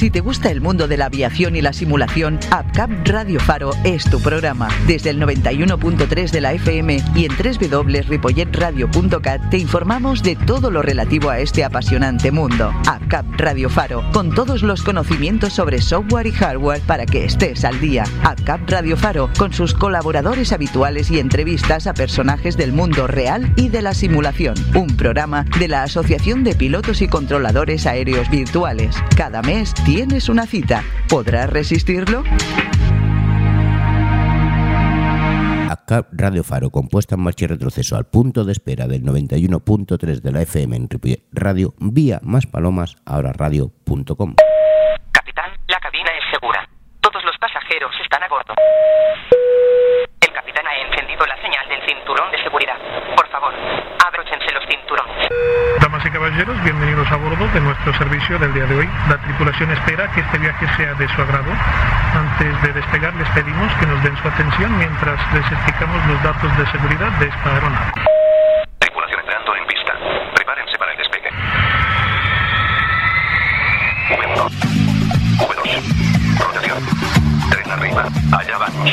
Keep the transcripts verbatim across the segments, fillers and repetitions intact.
Si te gusta el mundo de la aviación y la simulación, APCAP Radio Faro es tu programa. Desde el noventa y uno punto tres de la F M y en doble u doble u doble u punto ripollet radio punto cat te informamos de todo lo relativo a este apasionante mundo. APCAP Radio Faro, con todos los conocimientos sobre software y hardware para que estés al día. APCAP Radio Faro, con sus colaboradores habituales y entrevistas a personajes del mundo real y de la simulación. Un programa de la Asociación de Pilotos y Controladores Aéreos Virtuales. Cada mes tienes una cita. ¿Podrás resistirlo? APCAP Radio Faro, compuesta en marcha y retroceso al punto de espera del noventa y uno punto tres de la F M en Ripollet Radio, vía más palomas, ahora radio punto com. Capitán, la cabina es segura. Todos los pasajeros están a bordo. El capitán ha encendido la señal del cinturón de seguridad. Por favor, abróchense los cinturones. Damas y caballeros, bienvenidos a bordo de nuestro servicio del día de hoy. La tripulación espera que este viaje sea de su agrado. Antes de despegar, les pedimos que nos den su atención mientras les explicamos los datos de seguridad de esta aeronave. Tripulación entrando en pista. Prepárense para el despegue. V uno. V dos. Rotación. Tren arriba. Allá vamos.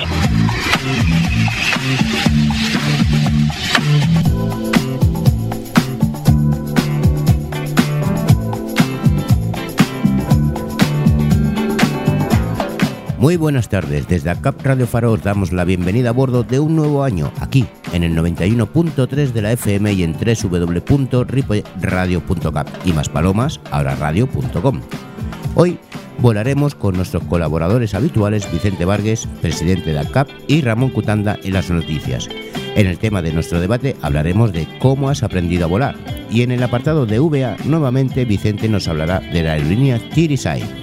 Muy buenas tardes, desde APCAP Radio Faro os damos la bienvenida a bordo de un nuevo año, aquí, en el noventa y uno punto tres de la F M y en doble u doble u doble u punto ripollet radio punto cat y más palomas, ahora radio punto com. Hoy volaremos con nuestros colaboradores habituales Vicente Vargas, presidente de APCAP, y Ramón Cutanda en las noticias. En el tema de nuestro debate hablaremos de cómo has aprendido a volar, y en el apartado de V A, nuevamente Vicente nos hablará de la aerolínea Tirisai.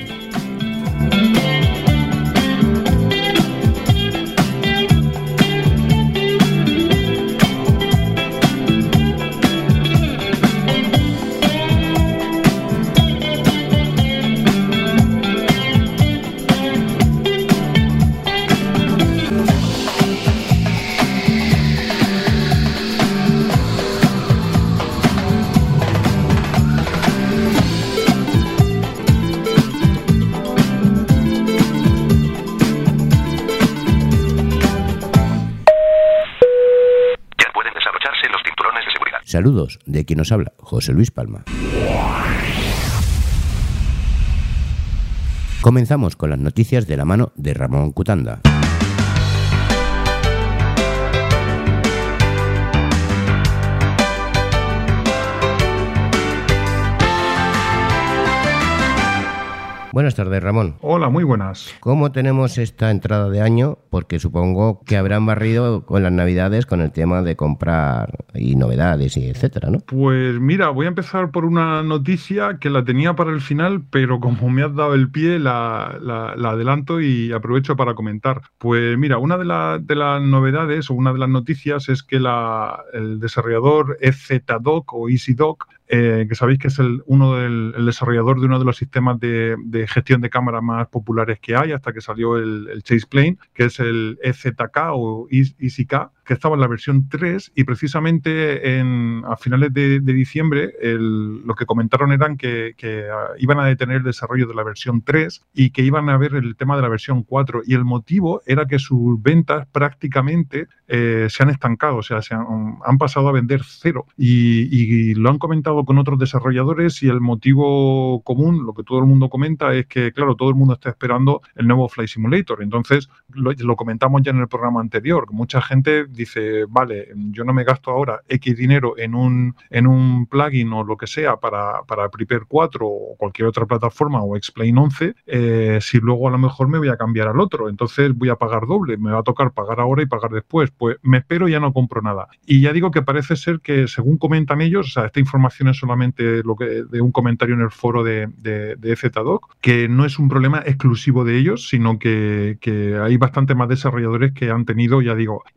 Saludos de quien nos habla, José Luis Palma. Comenzamos con las noticias de la mano de Ramón Cutanda. Buenas tardes, Ramón. Hola, muy buenas. ¿Cómo tenemos esta entrada de año? Porque supongo que habrán barrido con las Navidades con el tema de comprar y novedades y etcétera, ¿no? Pues mira, voy a empezar por una noticia que la tenía para el final, pero como me has dado el pie, la, la, la adelanto y aprovecho para comentar. Pues mira, una de, la, de las novedades o una de las noticias es que la, el desarrollador EZDoc o EasyDoc, Eh, que sabéis que es el, uno del el desarrollador de uno de los sistemas de, de gestión de cámaras más populares que hay, hasta que salió el, el Chase Plane, que es el E Z K o EasyK, que estaba en la versión tres, y precisamente en, a finales de, de diciembre el, lo que comentaron eran que, que uh, iban a detener el desarrollo de la versión tres y que iban a ver el tema de la versión cuatro, y el motivo era que sus ventas prácticamente eh, se han estancado, o sea, se han, han pasado a vender cero, y, y lo han comentado con otros desarrolladores, y el motivo común, lo que todo el mundo comenta, es que, claro, todo el mundo está esperando el nuevo Flight Simulator. Entonces, lo, lo comentamos ya en el programa anterior, que mucha gente dice, vale, yo no me gasto ahora X dinero en un, en un plugin o lo que sea para, para Prepare cuatro o cualquier otra plataforma o X-Plane once, eh, si luego a lo mejor me voy a cambiar al otro, entonces voy a pagar doble, me va a tocar pagar ahora y pagar después, pues me espero y ya no compro nada. Y ya digo que parece ser que, según comentan ellos, o sea, esta información es solamente lo que, de un comentario en el foro de, de, de EZDoc, que no es un problema exclusivo de ellos, sino que, que hay bastante más desarrolladores que han tenido, ya digo, y el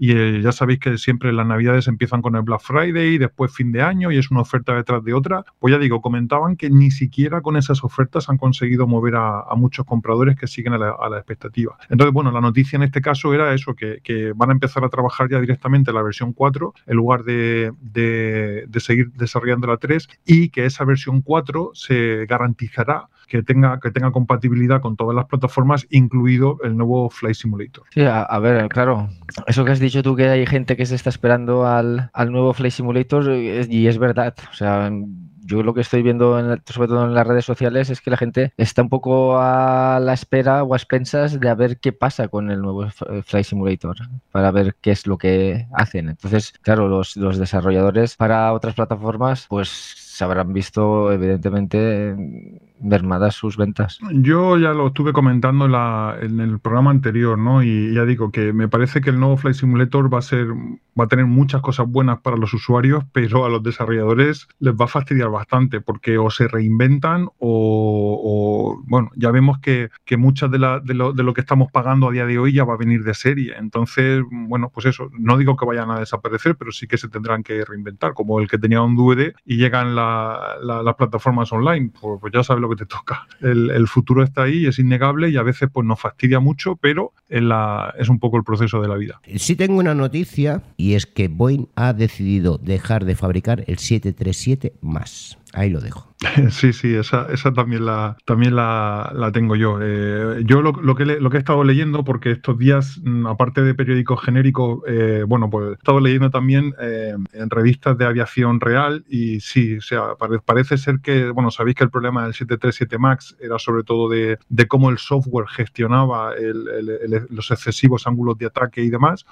ya sabéis que siempre las navidades empiezan con el Black Friday, después fin de año y es una oferta detrás de otra. Pues ya digo, comentaban que ni siquiera con esas ofertas han conseguido mover a, a muchos compradores que siguen a la, a la expectativa. Entonces, bueno, la noticia en este caso era eso, que, que van a empezar a trabajar ya directamente la versión cuatro en lugar de, de, de seguir desarrollando la tres, y que esa versión cuatro se garantizará que tenga, que tenga compatibilidad con todas las plataformas, incluido el nuevo Flight Simulator. Sí, a, a ver, claro, eso que has dicho tú, que hay gente que se está esperando al, al nuevo Flight Simulator, y es verdad, o sea, yo lo que estoy viendo, en, sobre todo en las redes sociales, es que la gente está un poco a la espera o a expensas de a ver qué pasa con el nuevo Flight Simulator, para ver qué es lo que hacen. Entonces, claro, los, los desarrolladores para otras plataformas, pues se habrán visto, evidentemente, mermadas sus ventas. Yo ya lo estuve comentando en, la, en el programa anterior, ¿no? Y ya digo que me parece que el nuevo Flight Simulator va a ser, va a tener muchas cosas buenas para los usuarios, pero a los desarrolladores les va a fastidiar bastante, porque o se reinventan o, o bueno, ya vemos que, que muchas de, la, de, lo, de lo que estamos pagando a día de hoy ya va a venir de serie. Entonces, bueno, pues eso, no digo que vayan a desaparecer, pero sí que se tendrán que reinventar, como el que tenía un D V D y llegan la, la, las plataformas online, pues, pues ya sabes lo que te toca. El, el futuro está ahí, es innegable, y a veces pues nos fastidia mucho, pero en la, es un poco el proceso de la vida. Sí tengo una noticia, y es que Boeing ha decidido dejar de fabricar el siete tres siete más. Ahí lo dejo. Sí, sí, esa, esa también la también la, la tengo yo. Eh, yo lo, lo, que le, lo que he estado leyendo, porque estos días, aparte de periódicos genéricos, eh, bueno, pues he estado leyendo también eh, en revistas de aviación real, y sí, o sea, pare, parece ser que, bueno, sabéis que el problema del siete tres siete MAX era sobre todo de, de cómo el software gestionaba el, el, el, los excesivos ángulos de ataque y demás,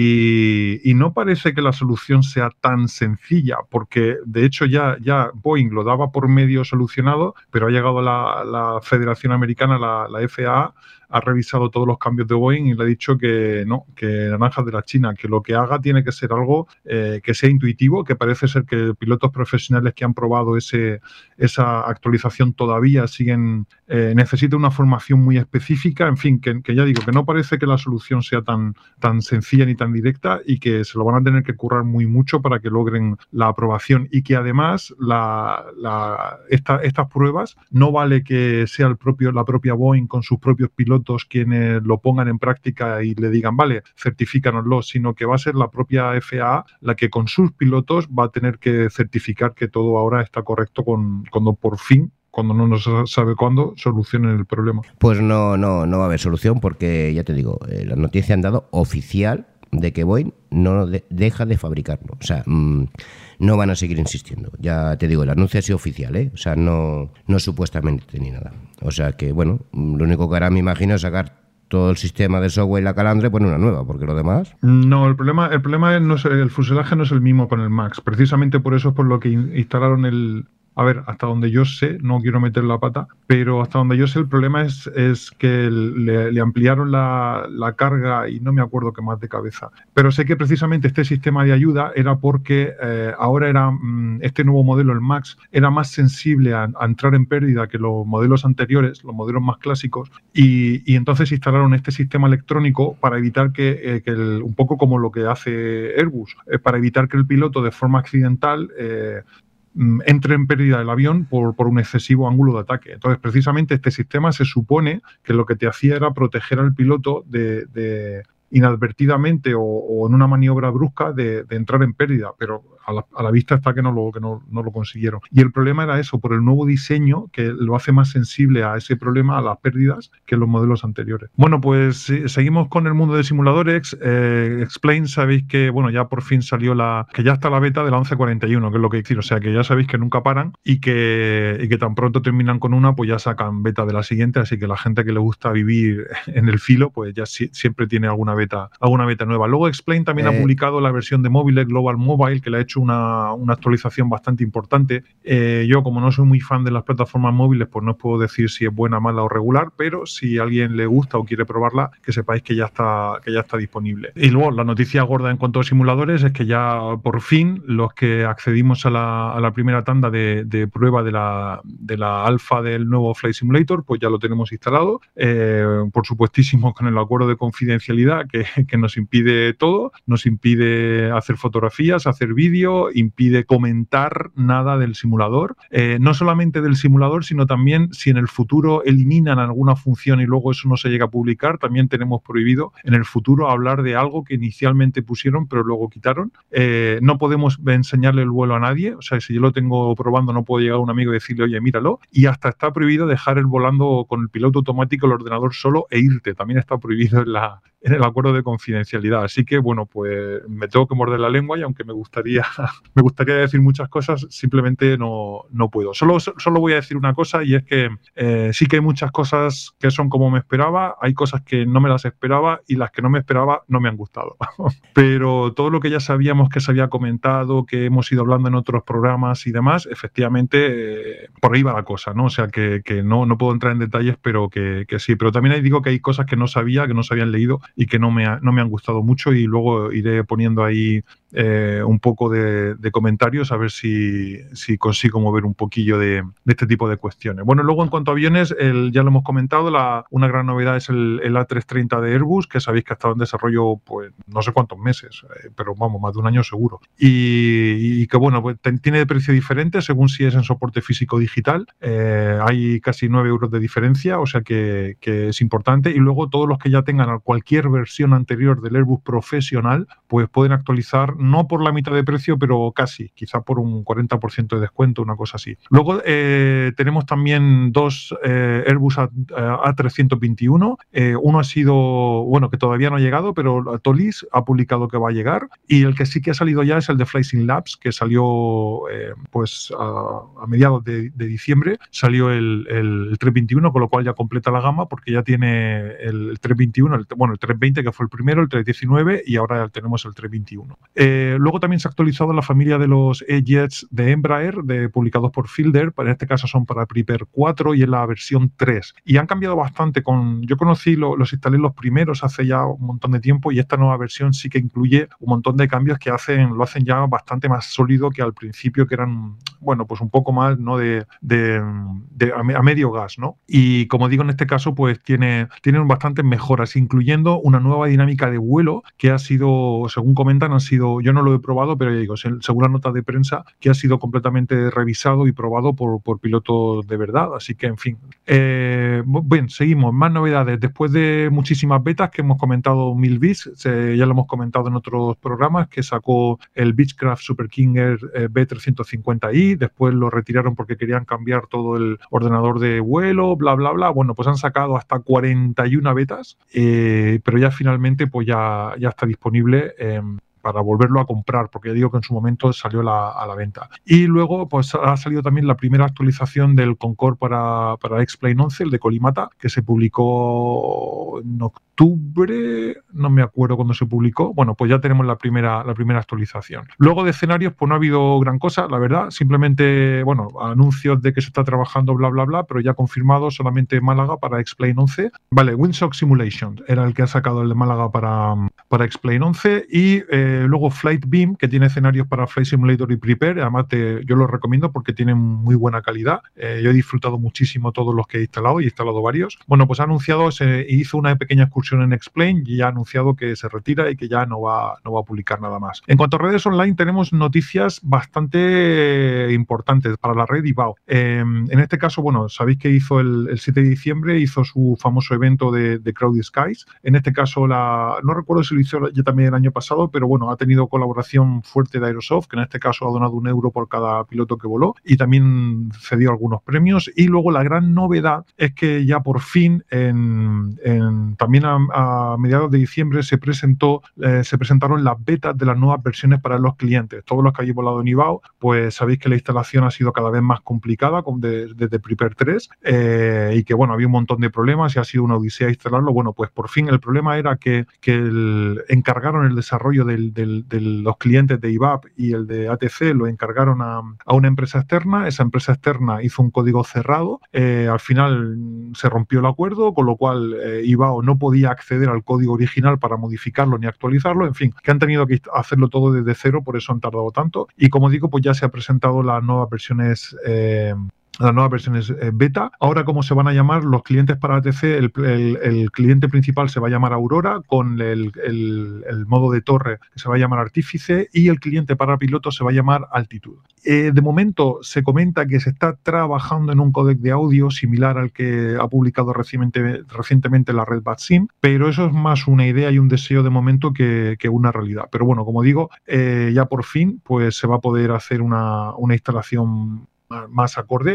y, y no parece que la solución sea tan sencilla, porque de hecho ya, ya Boeing lo daba por medio solucionado, pero ha llegado la, la Federación Americana, la, la F A A, ha revisado todos los cambios de Boeing y le ha dicho que no, que naranjas de la China, que lo que haga tiene que ser algo eh, que sea intuitivo, que parece ser que pilotos profesionales que han probado ese, esa actualización todavía siguen, eh, necesitan una formación muy específica, en fin, que, que ya digo, que no parece que la solución sea tan, tan sencilla ni tan directa, y que se lo van a tener que currar muy mucho para que logren la aprobación, y que además la, la, esta, estas pruebas no vale que sea el propio, la propia Boeing con sus propios pilotos quienes lo pongan en práctica y le digan, vale, certifícanoslo, sino que va a ser la propia F A A la que con sus pilotos va a tener que certificar que todo ahora está correcto con, cuando por fin, cuando no nos sabe cuándo, solucionen el problema. Pues no, no, no va a haber solución, porque ya te digo, eh, la noticia han dado oficial de que Boeing no de, deja de fabricarlo. O sea, mmm, no van a seguir insistiendo. Ya te digo, el anuncio ha sido oficial, ¿eh? O sea, no, no supuestamente ni nada. O sea que, bueno, lo único que hará, me imagino, es sacar todo el sistema de software y la calandra y poner una nueva, porque lo demás... No, el problema, el problema es, no es el fuselaje no es el mismo con el MAX. Precisamente por eso es por lo que instalaron el... A ver, hasta donde yo sé, no quiero meter la pata, pero hasta donde yo sé el problema es, es que le, le ampliaron la, la carga, y no me acuerdo qué más de cabeza. Pero sé que precisamente este sistema de ayuda era porque eh, ahora era este nuevo modelo, el MAX, era más sensible a, a entrar en pérdida que los modelos anteriores, los modelos más clásicos, y, y entonces instalaron este sistema electrónico para evitar que, eh, que el, un poco como lo que hace Airbus, eh, para evitar que el piloto de forma accidental... Eh, entre en pérdida el avión por, por un excesivo ángulo de ataque. Entonces, precisamente este sistema se supone que lo que te hacía era proteger al piloto de, de inadvertidamente o, o en una maniobra brusca de, de entrar en pérdida, pero a la, a la vista está que no lo, que no, no lo consiguieron. Y el problema era eso, por el nuevo diseño que lo hace más sensible a ese problema, a las pérdidas, que los modelos anteriores. Bueno, pues sí, seguimos con el mundo de simuladores. Eh, Explain, sabéis que bueno, ya por fin salió la, que ya está la beta de la once cuarenta y uno, que es lo que decir, o sea que ya sabéis que nunca paran, y que, y que tan pronto terminan con una, pues ya sacan beta de la siguiente, así que la gente que le gusta vivir en el filo, pues ya si, siempre tiene alguna beta, alguna beta nueva. Luego Explain también eh. ha publicado la versión de móviles, Global Mobile, que le ha hecho hecho una, una actualización bastante importante. Eh, yo, como no soy muy fan de las plataformas móviles, pues no os puedo decir si es buena, mala o regular, pero si a alguien le gusta o quiere probarla, que sepáis que ya está, que ya está disponible. Y luego, la noticia gorda en cuanto a simuladores es que ya por fin los que accedimos a la, a la primera tanda de, de prueba de la, de la alfa del nuevo Flight Simulator, pues ya lo tenemos instalado. Eh, por supuestísimo, con el acuerdo de confidencialidad que, que nos impide todo, nos impide hacer fotografías, hacer vídeo, impide comentar nada del simulador. Eh, no solamente del simulador, sino también si en el futuro eliminan alguna función y luego eso no se llega a publicar, también tenemos prohibido en el futuro hablar de algo que inicialmente pusieron pero luego quitaron. Eh, no podemos enseñarle el vuelo a nadie, o sea, si yo lo tengo probando no puedo llegar a un amigo y decirle, oye, míralo, y hasta está prohibido dejar el volando con el piloto automático, el ordenador solo e irte, también está prohibido en la en el acuerdo de confidencialidad. Así que, bueno, pues me tengo que morder la lengua y aunque me gustaría me gustaría decir muchas cosas, simplemente no, no puedo. Solo, solo voy a decir una cosa y es que eh, sí que hay muchas cosas que son como me esperaba, hay cosas que no me las esperaba y las que no me esperaba no me han gustado. Pero todo lo que ya sabíamos que se había comentado, que hemos ido hablando en otros programas y demás, efectivamente, eh, por ahí va la cosa, ¿no? O sea, que, que no, no puedo entrar en detalles, pero que, que sí. Pero también digo que hay cosas que no sabía, que no se habían leído y que no me, ha, no me han gustado mucho y luego iré poniendo ahí eh, un poco de, de comentarios a ver si, si consigo mover un poquillo de, de este tipo de cuestiones. Bueno, luego en cuanto a aviones, el, ya lo hemos comentado, la, una gran novedad es el, el A trescientos treinta de Airbus, que sabéis que ha estado en desarrollo pues no sé cuántos meses, eh, pero vamos, más de un año seguro. Y, y que bueno, pues tiene de precio diferente según si es en soporte físico o digital. Eh, hay casi nueve euros de diferencia, o sea que, que es importante. Y luego todos los que ya tengan cualquier versión anterior del Airbus profesional, pues pueden actualizar no por la mitad de precio, pero casi, quizá por un cuarenta por ciento de descuento, una cosa así. Luego eh, tenemos también dos eh, Airbus A trescientos veintiuno. Eh, uno ha sido, bueno, que todavía no ha llegado, pero Tolis ha publicado que va a llegar. Y el que sí que ha salido ya es el de Flysim Labs, que salió eh, pues a, a mediados de, de diciembre. Salió el, el, el trescientos veintiuno, con lo cual ya completa la gama, porque ya tiene el, el trescientos veintiuno, el, bueno, el trescientos veinte, que fue el primero, el trescientos diecinueve, y ahora tenemos el trescientos veintiuno. Eh, luego también se ha actualizado la familia de los E-Jets de Embraer, de, publicados por Fielder. En este caso son para Prepare cuatro y en la versión tres. Y han cambiado bastante. Con, yo conocí, lo, los instalé los primeros hace ya un montón de tiempo y esta nueva versión sí que incluye un montón de cambios que hacen, lo hacen ya bastante más sólido que al principio, que eran, bueno, pues un poco más, ¿no? de, de, de a medio gas, ¿no? Y como digo, en este caso, pues tiene, tienen bastantes mejoras, incluyendo una nueva dinámica de vuelo que ha sido, según comentan, ha sido, yo no lo he probado, pero ya digo, según la nota de prensa, que ha sido completamente revisado y probado por, por pilotos de verdad. Así que, en fin. Eh, bien, seguimos. Más novedades. Después de muchísimas betas que hemos comentado mil bits, eh, ya lo hemos comentado en otros programas, que sacó el Beechcraft Super King Air eh, B trescientos cincuenta i, después lo retiraron porque querían cambiar todo el ordenador de vuelo, bla, bla, bla. Bueno, pues han sacado hasta cuarenta y una betas, eh, pero ya finalmente pues ya, ya está disponible eh, para volverlo a comprar, porque ya digo que en su momento salió la, a la venta. Y luego pues ha salido también la primera actualización del Concorde para, para X-Plane once, el de Colimata, que se publicó en octubre, no me acuerdo cuándo se publicó. Bueno, pues ya tenemos la primera, la primera actualización. Luego de escenarios, pues no ha habido gran cosa, la verdad. Simplemente, bueno, anuncios de que se está trabajando, bla, bla, bla, pero ya confirmado solamente Málaga para X-Plane once. Vale, Windsock Simulation era el que ha sacado el de Málaga para, para X-Plane once. Y eh, luego Flight Beam, que tiene escenarios para Flight Simulator y Prepare. Además, te, yo los recomiendo porque tienen muy buena calidad. Eh, yo he disfrutado muchísimo todos los que he instalado y he instalado varios. Bueno, pues ha anunciado, se hizo una pequeña excursión en X-Plane y ya ha anunciado que se retira y que ya no va, no va a publicar nada más. En cuanto a redes online, tenemos noticias bastante importantes para la red I B A O. Eh, en este caso, bueno, sabéis que hizo el, el siete de diciembre, hizo su famoso evento de, de Crowded Skies. En este caso, la, no recuerdo si lo hizo ya también el año pasado, pero bueno, ha tenido colaboración fuerte de Aerosoft, que en este caso ha donado un euro por cada piloto que voló y también cedió algunos premios. Y luego la gran novedad es que ya por fin en, en, también a, a mediados de diciembre se presentó, eh, se presentaron las betas de las nuevas versiones para los clientes. Todos los que hayáis volado en I B A U, pues sabéis que la instalación ha sido cada vez más complicada desde de, de Prepper tres eh, y que bueno, había un montón de problemas y ha sido una odisea instalarlo. Bueno, pues por fin el problema era que, que el, encargaron el desarrollo del, del, de los clientes de I B A P y el de A T C lo encargaron a, a una empresa externa. Esa empresa externa hizo un código cerrado, eh, al final se rompió el acuerdo, con lo cual eh, I B A U no podía acceder al código original para modificarlo ni actualizarlo, en fin, que han tenido que hacerlo todo desde cero, por eso han tardado tanto. Y como digo, pues ya se ha presentado las nuevas versiones eh, las nuevas versiones beta. Ahora, ¿cómo se van a llamar los clientes para A T C? El, el, el cliente principal se va a llamar Aurora, con el, el, el modo de torre que se va a llamar Artífice, y el cliente para piloto se va a llamar Altitud. Eh, de momento se comenta que se está trabajando en un códec de audio similar al que ha publicado recientemente, recientemente la red BadSim, pero eso es más una idea y un deseo de momento que, que una realidad. Pero bueno, como digo, eh, ya por fin pues se va a poder hacer una, una instalación más acorde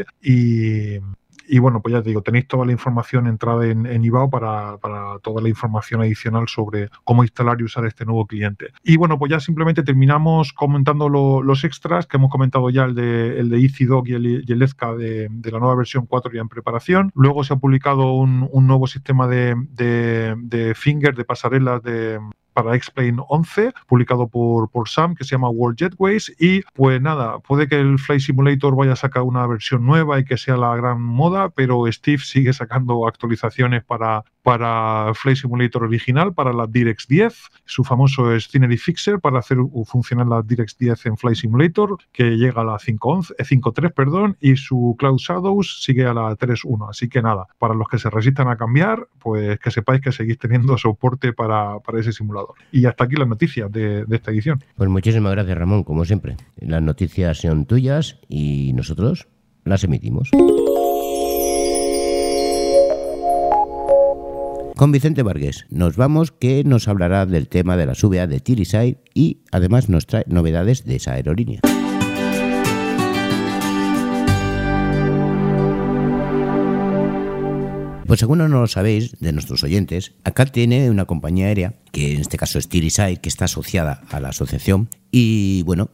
y, y bueno, pues ya te digo, tenéis toda la información entrada en, en I B A U para, para toda la información adicional sobre cómo instalar y usar este nuevo cliente. Y bueno, pues ya simplemente terminamos comentando lo, los extras que hemos comentado ya, el de, el de EasyDoc y el, y el E Z C A de, de la nueva versión cuatro ya en preparación. Luego se ha publicado un, un nuevo sistema de, de, de Finger, de pasarelas de para X-Plane once, publicado por, por Sam, que se llama World Jetways. Y pues nada, puede que el Flight Simulator vaya a sacar una versión nueva y que sea la gran moda, pero Steve sigue sacando actualizaciones para, para Flight Simulator original, para la DirectX diez, su famoso Scenery Fixer para hacer funcionar la DirectX diez en Flight Simulator, que llega a la cinco punto tres, perdón, y su Cloud Shadows sigue a la tres punto uno. Así que nada, para los que se resistan a cambiar, pues que sepáis que seguís teniendo soporte para, para ese simulador. Y hasta aquí las noticias de, de esta edición. Pues muchísimas gracias, Ramón, como siempre. Las noticias son tuyas y nosotros las emitimos. Con Vicente Vargas nos vamos, que nos hablará del tema de la S V A de Tirisair y además nos trae novedades de esa aerolínea. Pues según no lo sabéis, de nuestros oyentes, acá tiene una compañía aérea, que en este caso es Tirisair, que está asociada a la asociación, y bueno,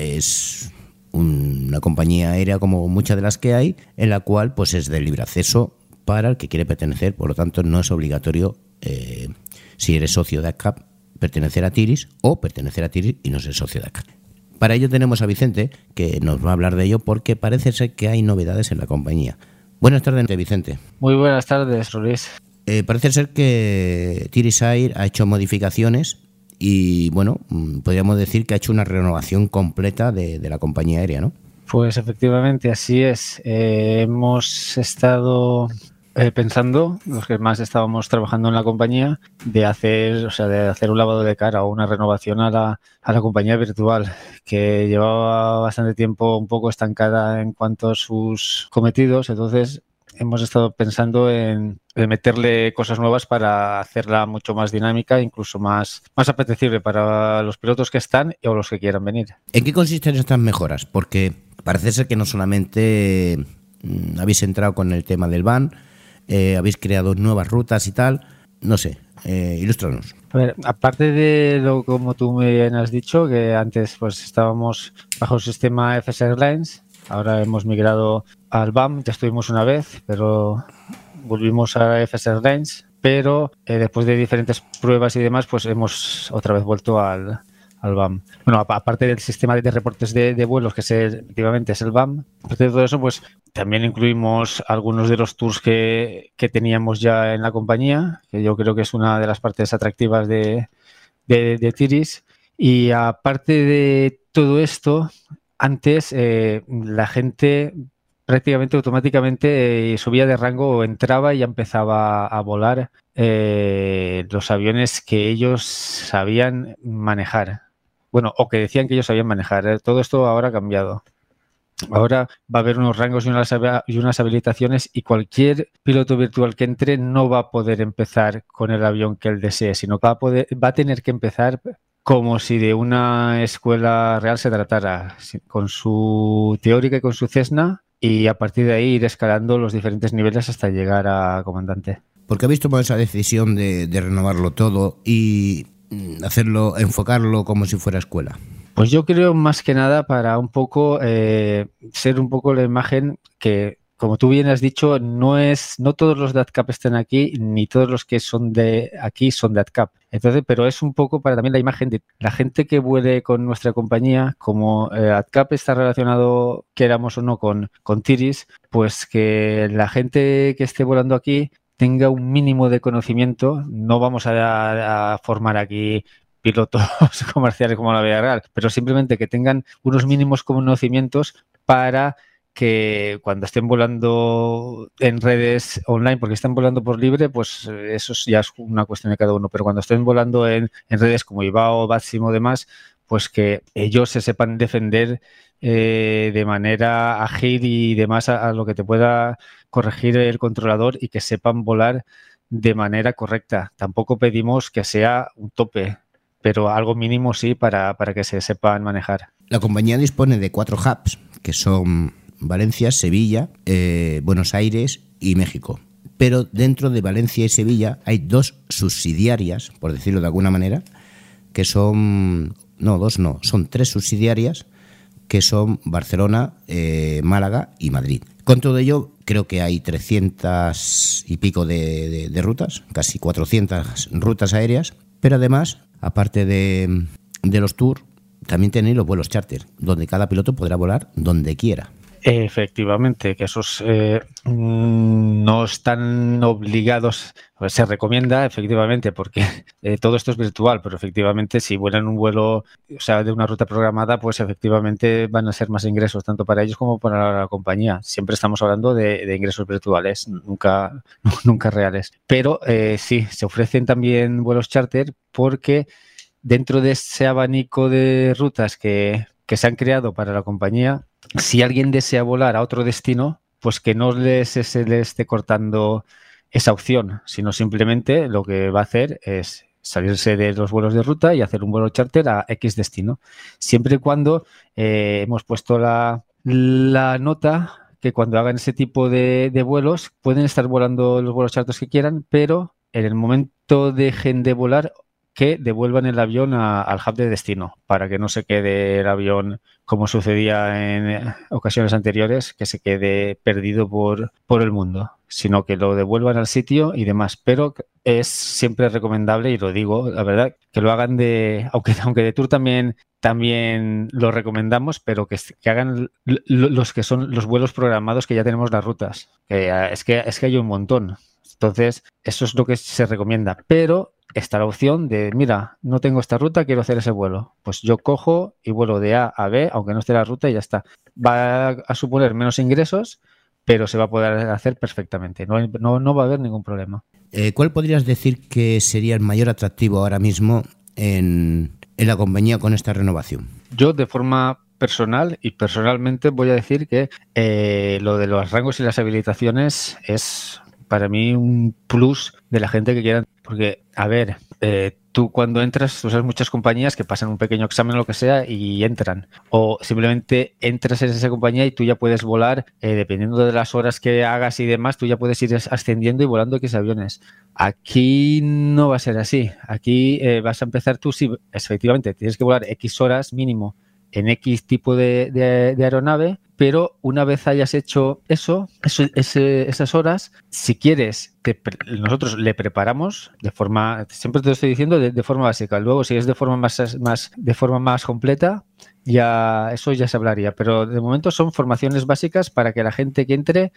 es una compañía aérea como muchas de las que hay, en la cual pues es de libre acceso para el que quiere pertenecer, por lo tanto no es obligatorio, eh, si eres socio de A C A P, pertenecer a Tiris, o pertenecer a Tiris y no ser socio de A C A P. Para ello tenemos a Vicente, que nos va a hablar de ello, porque parece ser que hay novedades en la compañía. Buenas tardes, Vicente. Muy buenas tardes, Luis. Eh, parece ser que Tirisair ha hecho modificaciones y, bueno, podríamos decir que ha hecho una renovación completa de, de la compañía aérea, ¿no? Pues efectivamente, así es. Eh, hemos estado eh, pensando, los que más estábamos trabajando en la compañía, de hacer, o sea, de hacer un lavado de cara o una renovación a la, a la compañía virtual, que llevaba bastante tiempo un poco estancada en cuanto a sus cometidos. Entonces hemos estado pensando en, en meterle cosas nuevas para hacerla mucho más dinámica, incluso más, más apetecible para los pilotos que están o los que quieran venir. ¿En qué consisten estas mejoras? Porque parece ser que no solamente mmm, habéis entrado con el tema del van, eh, habéis creado nuevas rutas y tal, no sé, eh, ilústranos. A ver, aparte de lo como tú me has dicho, que antes pues estábamos bajo el sistema F S Airlines, ahora hemos migrado al B A M, ya estuvimos una vez, pero volvimos a F S Airlines, pero eh, después de diferentes pruebas y demás, pues hemos otra vez vuelto al, al B A M. Bueno, aparte del sistema de reportes de, de vuelos, que es el, efectivamente es el B A M, aparte de todo eso, pues también incluimos algunos de los tours que, que teníamos ya en la compañía, que yo creo que es una de las partes atractivas de, de, de Tiris. Y aparte de todo esto, antes eh, la gente prácticamente automáticamente eh, subía de rango o entraba y ya empezaba a volar eh, los aviones que ellos sabían manejar. Bueno, o que decían que ellos sabían manejar. ¿eh? Todo esto ahora ha cambiado. Ahora va a haber unos rangos y unas, y unas habilitaciones, y cualquier piloto virtual que entre no va a poder empezar con el avión que él desee, sino que va a, poder, va a tener que empezar como si de una escuela real se tratara, con su teórica y con su Cessna, y a partir de ahí ir escalando los diferentes niveles hasta llegar a comandante. ¿Por qué habéis tomado esa decisión de, de renovarlo todo y hacerlo, enfocarlo como si fuera escuela? Pues yo creo más que nada para un poco eh, ser un poco la imagen que, como tú bien has dicho, no es no todos los de AdCap están aquí, ni todos los que son de aquí son de AdCap. Entonces, pero es un poco para también la imagen de la gente que vuele con nuestra compañía, como eh, AdCap está relacionado, queramos o no, con, con Tiris, pues que la gente que esté volando aquí tenga un mínimo de conocimiento. No vamos a, a formar aquí pilotos comerciales como en la vida real, pero simplemente que tengan unos mínimos conocimientos para que cuando estén volando en redes online, porque están volando por libre, pues eso ya es una cuestión de cada uno, pero cuando estén volando en, en redes como Ivao, Batsim o demás, pues que ellos se sepan defender eh, de manera ágil y demás a, a lo que te pueda corregir el controlador y que sepan volar de manera correcta. Tampoco pedimos que sea un tope, pero algo mínimo sí para, para que se sepan manejar. La compañía dispone de cuatro hubs, que son Valencia, Sevilla, eh, Buenos Aires y México. Pero dentro de Valencia y Sevilla hay dos subsidiarias, por decirlo de alguna manera, que son... No, dos no, son tres subsidiarias, que son Barcelona, eh, Málaga y Madrid. Con todo ello, creo que hay trescientas y pico de, de, de rutas, casi cuatrocientas rutas aéreas, pero además, aparte de, de los tours, también tenéis los vuelos charter, donde cada piloto podrá volar donde quiera. Efectivamente, que esos eh, no están obligados, pues se recomienda efectivamente porque eh, todo esto es virtual, pero efectivamente si vuelan un vuelo, o sea, de una ruta programada, pues efectivamente van a ser más ingresos tanto para ellos como para la compañía. Siempre estamos hablando de, de ingresos virtuales, nunca, nunca reales. Pero eh, sí, se ofrecen también vuelos charter porque dentro de ese abanico de rutas que, que se han creado para la compañía, si alguien desea volar a otro destino, pues que no les, se le esté cortando esa opción, sino simplemente lo que va a hacer es salirse de los vuelos de ruta y hacer un vuelo charter a X destino. Siempre y cuando eh, hemos puesto la, la nota que cuando hagan ese tipo de, de vuelos pueden estar volando los vuelos charters que quieran, pero en el momento dejen de volar, que devuelvan el avión a, al hub de destino para que no se quede el avión como sucedía en ocasiones anteriores, que se quede perdido por, por el mundo, sino que lo devuelvan al sitio y demás. Pero es siempre recomendable, y lo digo, la verdad, que lo hagan de, aunque, aunque de tour también, también lo recomendamos, pero que, que hagan los que son los vuelos programados, que ya tenemos las rutas. Que es que es que hay un montón. Entonces, eso es lo que se recomienda. Pero está la opción de, mira, no tengo esta ruta, quiero hacer ese vuelo. Pues yo cojo y vuelo de A a B, aunque no esté la ruta, y ya está. Va a suponer menos ingresos, pero se va a poder hacer perfectamente. No, no, no va a haber ningún problema. Eh, ¿Cuál podrías decir que sería el mayor atractivo ahora mismo en, en la compañía con esta renovación? Yo, de forma personal y personalmente, voy a decir que eh, lo de los rangos y las habilitaciones es para mí un plus de la gente que quiera. Porque, a ver, eh, tú cuando entras, tú sabes muchas compañías que pasan un pequeño examen o lo que sea y entran. O simplemente entras en esa compañía y tú ya puedes volar, eh, dependiendo de las horas que hagas y demás, tú ya puedes ir ascendiendo y volando X aviones. Aquí no va a ser así. Aquí eh, vas a empezar tú, sí, efectivamente, tienes que volar X horas mínimo en X tipo de, de, de aeronave, pero una vez hayas hecho eso, eso ese, esas horas, si quieres, te, nosotros le preparamos de forma, siempre te lo estoy diciendo, de, de forma básica. Luego, si es de forma más, más, de forma más completa, ya eso ya se hablaría. Pero de momento son formaciones básicas para que la gente que entre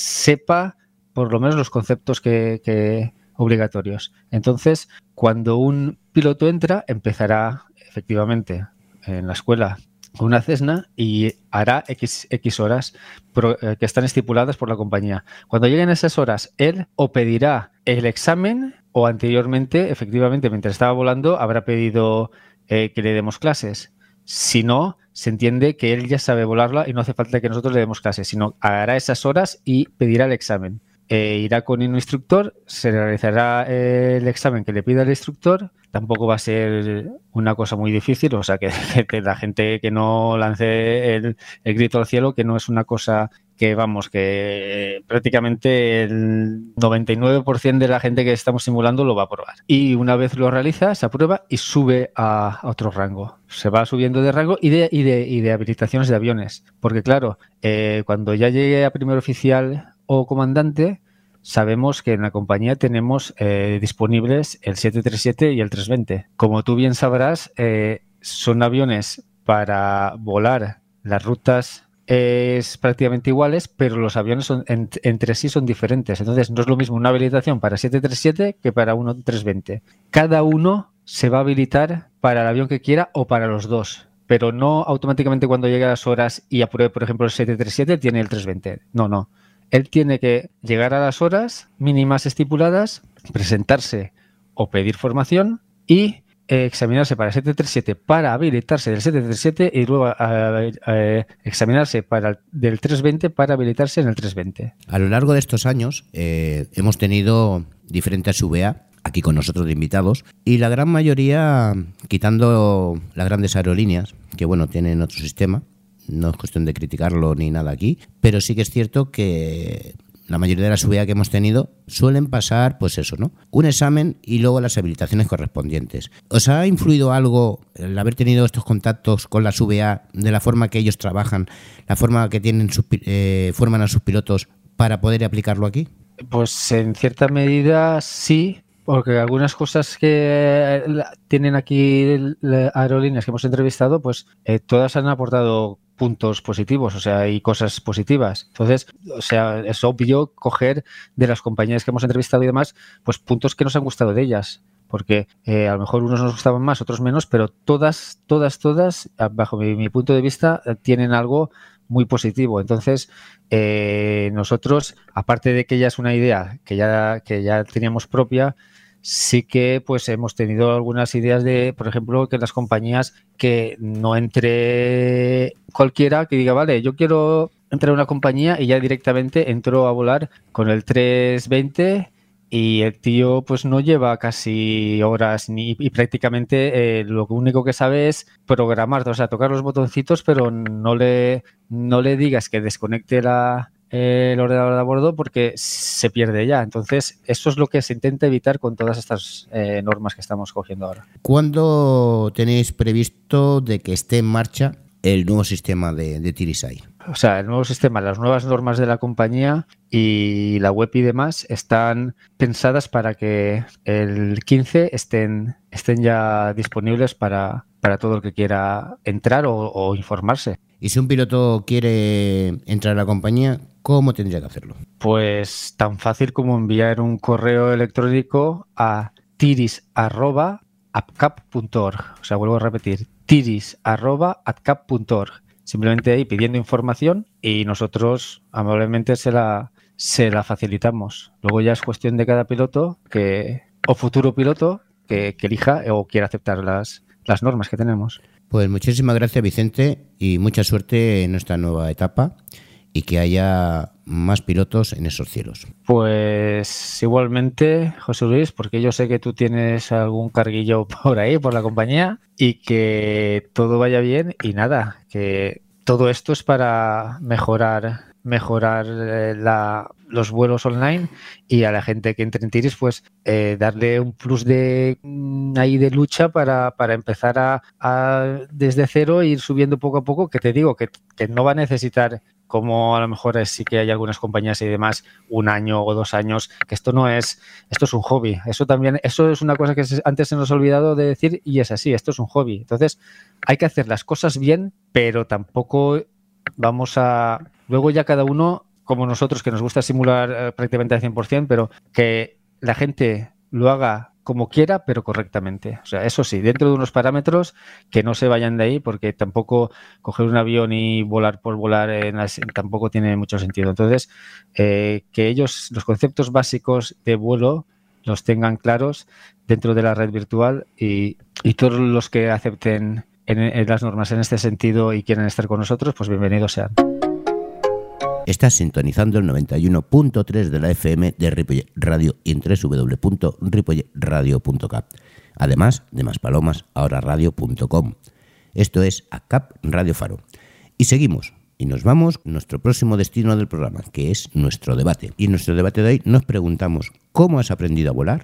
sepa por lo menos los conceptos que, que obligatorios. Entonces, cuando un piloto entra, empezará efectivamente en la escuela con una Cessna y hará X, X horas pro, eh, que están estipuladas por la compañía. Cuando lleguen esas horas, él o pedirá el examen o anteriormente, efectivamente, mientras estaba volando, habrá pedido eh, que le demos clases. Si no, se entiende que él ya sabe volarla y no hace falta que nosotros le demos clases, sino hará esas horas y pedirá el examen. Eh, irá con un instructor, se realizará eh, el examen que le pida el instructor. Tampoco va a ser una cosa muy difícil, o sea que, que la gente que no lance el, el grito al cielo, que no es una cosa que vamos, que prácticamente el noventa y nueve por ciento de la gente que estamos simulando lo va a probar. Y una vez lo realiza, se aprueba y sube a, a otro rango. Se va subiendo de rango y de, y de, y de habilitaciones de aviones. Porque claro, eh, cuando ya llegue a primer oficial o comandante, sabemos que en la compañía tenemos eh, disponibles el siete treinta y siete y el trescientos veinte. Como tú bien sabrás, eh, son aviones para volar las rutas es prácticamente iguales, pero los aviones son, en, entre sí son diferentes. Entonces no es lo mismo una habilitación para siete treinta y siete que para uno trescientos veinte. Cada uno se va a habilitar para el avión que quiera o para los dos, pero no automáticamente cuando llegue a las horas y apruebe, por ejemplo, el siete treinta y siete tiene el trescientos veinte. No, no. Él tiene que llegar a las horas mínimas estipuladas, presentarse o pedir formación y eh, examinarse para el siete treinta y siete para habilitarse del siete treinta y siete y luego eh, eh, examinarse para el, del trescientos veinte para habilitarse en el trescientos veinte. A lo largo de estos años eh, hemos tenido diferentes V A aquí con nosotros de invitados y la gran mayoría, quitando las grandes aerolíneas, que bueno, tienen otro sistema, no es cuestión de criticarlo ni nada aquí, pero sí que es cierto que la mayoría de las V A que hemos tenido suelen pasar, pues eso, ¿no? Un examen y luego las habilitaciones correspondientes. ¿Os ha influido algo el haber tenido estos contactos con las V A, de la forma que ellos trabajan, la forma que tienen sus, eh, forman a sus pilotos para poder aplicarlo aquí? Pues en cierta medida sí, porque algunas cosas que tienen aquí las aerolíneas que hemos entrevistado, pues eh, todas han aportado puntos positivos, o sea, y cosas positivas. Entonces, o sea, es obvio coger de las compañías que hemos entrevistado y demás, pues puntos que nos han gustado de ellas, porque eh, a lo mejor unos nos gustaban más, otros menos, pero todas, todas, todas, bajo mi, mi punto de vista, tienen algo muy positivo. Entonces, eh, nosotros, aparte de que ya es una idea que ya, que ya teníamos propia, sí que pues hemos tenido algunas ideas de, por ejemplo, que las compañías que no entre cualquiera que diga, vale, yo quiero entrar a una compañía y ya directamente entro a volar con el trescientos veinte y el tío pues no lleva casi horas ni y prácticamente eh, lo único que sabe es programar, o sea, tocar los botoncitos, pero no le, no le digas que desconecte la... el ordenador de a bordo porque se pierde ya. Entonces, eso es lo que se intenta evitar con todas estas eh, normas que estamos cogiendo ahora. ¿Cuándo tenéis previsto de que esté en marcha el nuevo sistema de, de Tirisai? O sea, el nuevo sistema, las nuevas normas de la compañía y la web y demás están pensadas para que el quince estén, estén ya disponibles para, para todo el que quiera entrar o, o informarse. Y si un piloto quiere entrar a la compañía, ¿cómo tendría que hacerlo? Pues tan fácil como enviar un correo electrónico a tiris arroba apcap punto org. O sea, vuelvo a repetir, tiris arroba apcap punto org. Simplemente ahí pidiendo información y nosotros amablemente se la, se la facilitamos. Luego ya es cuestión de cada piloto que o futuro piloto que, que elija o quiera aceptar las, las normas que tenemos. Pues muchísimas gracias, Vicente, y mucha suerte en esta nueva etapa y que haya más pilotos en esos cielos. Pues igualmente, José Luis, porque yo sé que tú tienes algún carguillo por ahí, por la compañía, y que todo vaya bien y nada, que todo esto es para mejorar mejorar eh, la, los vuelos online y a la gente que entre en Tiris pues eh, darle un plus de ahí de lucha para, para empezar a, a desde cero ir subiendo poco a poco, que te digo que, que no va a necesitar, como a lo mejor es, sí que hay algunas compañías y demás, un año o dos años, que esto no es, esto es un hobby. Eso también, eso es una cosa que antes se nos ha olvidado de decir y es así, esto es un hobby. Entonces hay que hacer las cosas bien, pero tampoco vamos a... Luego ya cada uno, como nosotros, que nos gusta simular eh, prácticamente al cien por ciento, pero que la gente lo haga como quiera, pero correctamente. O sea, eso sí, dentro de unos parámetros que no se vayan de ahí, porque tampoco coger un avión y volar por volar en las, tampoco tiene mucho sentido. Entonces, eh, que ellos los conceptos básicos de vuelo los tengan claros dentro de la red virtual y, y todos los que acepten en, en las normas en este sentido y quieren estar con nosotros, pues bienvenidos sean. Estás sintonizando el noventa y uno punto tres de la F M de Ripollet Radio y en doble u doble u doble u punto ripollet radio punto cat. Además de Maspalomas, ahora radio punto com. Esto es A C A P Radio Faro. Y seguimos, Y nos vamos a nuestro próximo destino del programa, que es nuestro debate. Y en nuestro debate de hoy nos preguntamos, ¿cómo has aprendido a volar?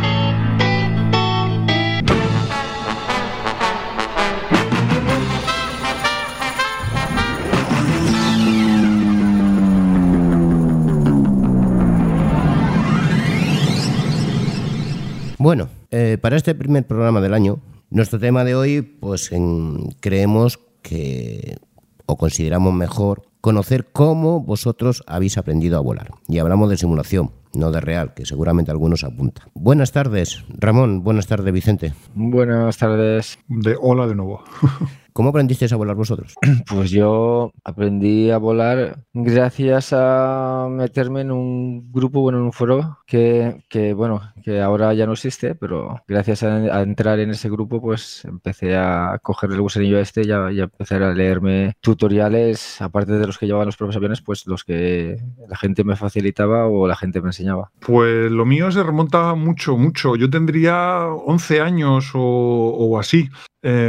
Bueno, eh, para este primer programa del año, nuestro tema de hoy, pues en, creemos que, o consideramos mejor, conocer cómo vosotros habéis aprendido a volar. Y hablamos de simulación, no de real, que seguramente algunos apuntan. Buenas tardes, Ramón. Buenas tardes, Vicente. Buenas tardes. De hola de nuevo. ¿Cómo aprendisteis a volar vosotros? Pues yo aprendí a volar gracias a meterme en un grupo, bueno, en un foro que, que bueno, que ahora ya no existe, pero gracias a, a entrar en ese grupo, pues empecé a coger el gusanillo este y a, y a empezar a leerme tutoriales, aparte de los que llevaban los propios aviones, pues los que la gente me facilitaba o la gente me enseñaba. Pues lo mío se remonta mucho, mucho. Yo tendría once años o, o así. Eh,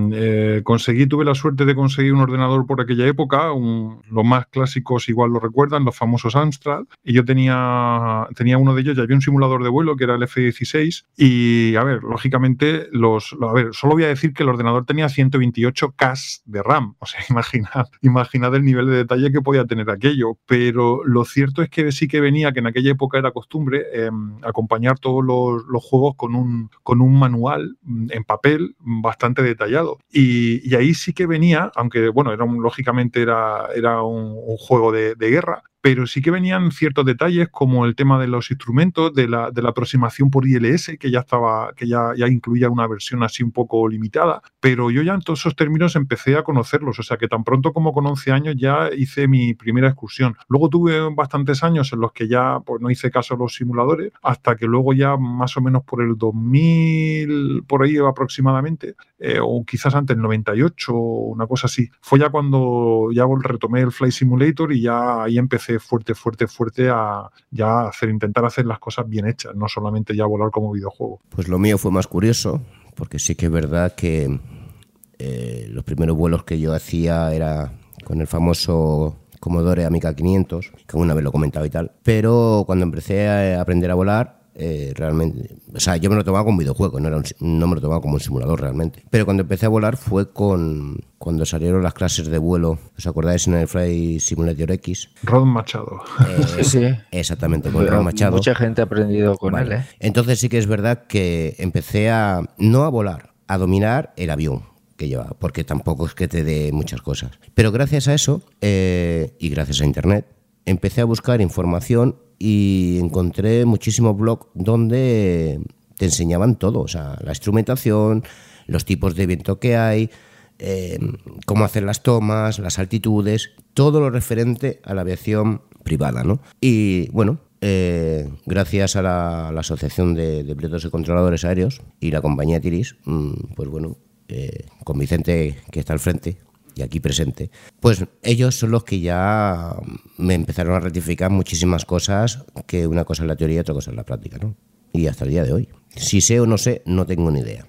eh, conseguí, tuve la suerte de conseguir un ordenador por aquella época, un, los más clásicos igual lo recuerdan, los famosos Amstrad, y yo tenía, tenía uno de ellos, ya había un simulador de vuelo que era el F dieciséis, y a ver, lógicamente, los, a ver, solo voy a decir que el ordenador tenía ciento veintiocho K de RAM, o sea, imaginad, imaginad el nivel de detalle que podía tener aquello, pero lo cierto es que sí que venía, que en aquella época era costumbre, eh, acompañar todos los, los juegos con un, con un manual en papel bastante bastante detallado. Y, y ahí sí que venía, aunque bueno, era un, lógicamente era, era un, un juego de, de guerra, pero sí que venían ciertos detalles como el tema de los instrumentos, de la, de la aproximación por I L S, que ya estaba, que ya, ya incluía una versión así un poco limitada, pero yo ya en todos esos términos empecé a conocerlos, o sea que tan pronto como con once años ya hice mi primera excursión. Luego tuve bastantes años en los que ya pues no hice caso a los simuladores, hasta que luego ya más o menos por el dos mil, por ahí aproximadamente, eh, o quizás antes, el noventa y ocho, una cosa así, fue ya cuando ya retomé el Flight Simulator y ya ahí empecé fuerte, fuerte, fuerte a ya hacer, intentar hacer las cosas bien hechas, no solamente ya volar como videojuego. Pues lo mío fue más curioso, porque sí que es verdad que eh, los primeros vuelos que yo hacía era con el famoso Commodore Amiga quinientos, que una vez lo comentaba y tal, pero cuando empecé a aprender a volar, Eh, realmente, o sea, yo me lo tomaba como un videojuego, no, era un, no me lo tomaba como un simulador realmente. Pero cuando empecé a volar fue con cuando salieron las clases de vuelo, ¿os acordáis en el Flight Simulator X? Rod Machado. Eh, sí. Exactamente, con Rod Machado. Mucha gente ha aprendido con vale. él, ¿eh? Entonces sí que es verdad que empecé a, no a volar, a dominar el avión que llevaba, porque tampoco es que te dé muchas cosas. Pero gracias a eso, eh, y gracias a Internet, empecé a buscar información y encontré muchísimos blogs donde te enseñaban todo, o sea, la instrumentación, los tipos de viento que hay, eh, cómo hacer las tomas, las altitudes, todo lo referente a la aviación privada, ¿no? Y bueno, eh, gracias a la, a la Asociación de, de Pilotos y Controladores Aéreos y la compañía Tiris, mmm, pues bueno, eh, con Vicente que está al frente y aquí presente, pues ellos son los que ya me empezaron a rectificar muchísimas cosas, que una cosa es la teoría y otra cosa es la práctica, ¿no? Y hasta el día de hoy. Si sé o no sé, no tengo ni idea.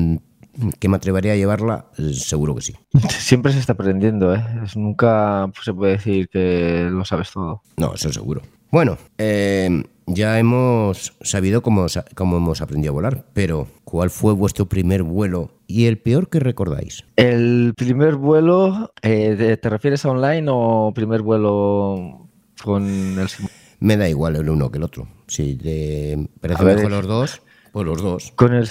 ¿Que me atrevería a llevarla? Seguro que sí. Siempre se está aprendiendo, ¿eh? Es, nunca se puede decir que lo sabes todo. No, eso seguro. Bueno, eh, ya hemos sabido cómo, cómo hemos aprendido a volar, pero ¿cuál fue vuestro primer vuelo y el peor que recordáis? El primer vuelo, eh, ¿te refieres a online o primer vuelo con el simulador? Me da igual el uno que el otro. Si te parece mejor los dos, pues los dos. Con el,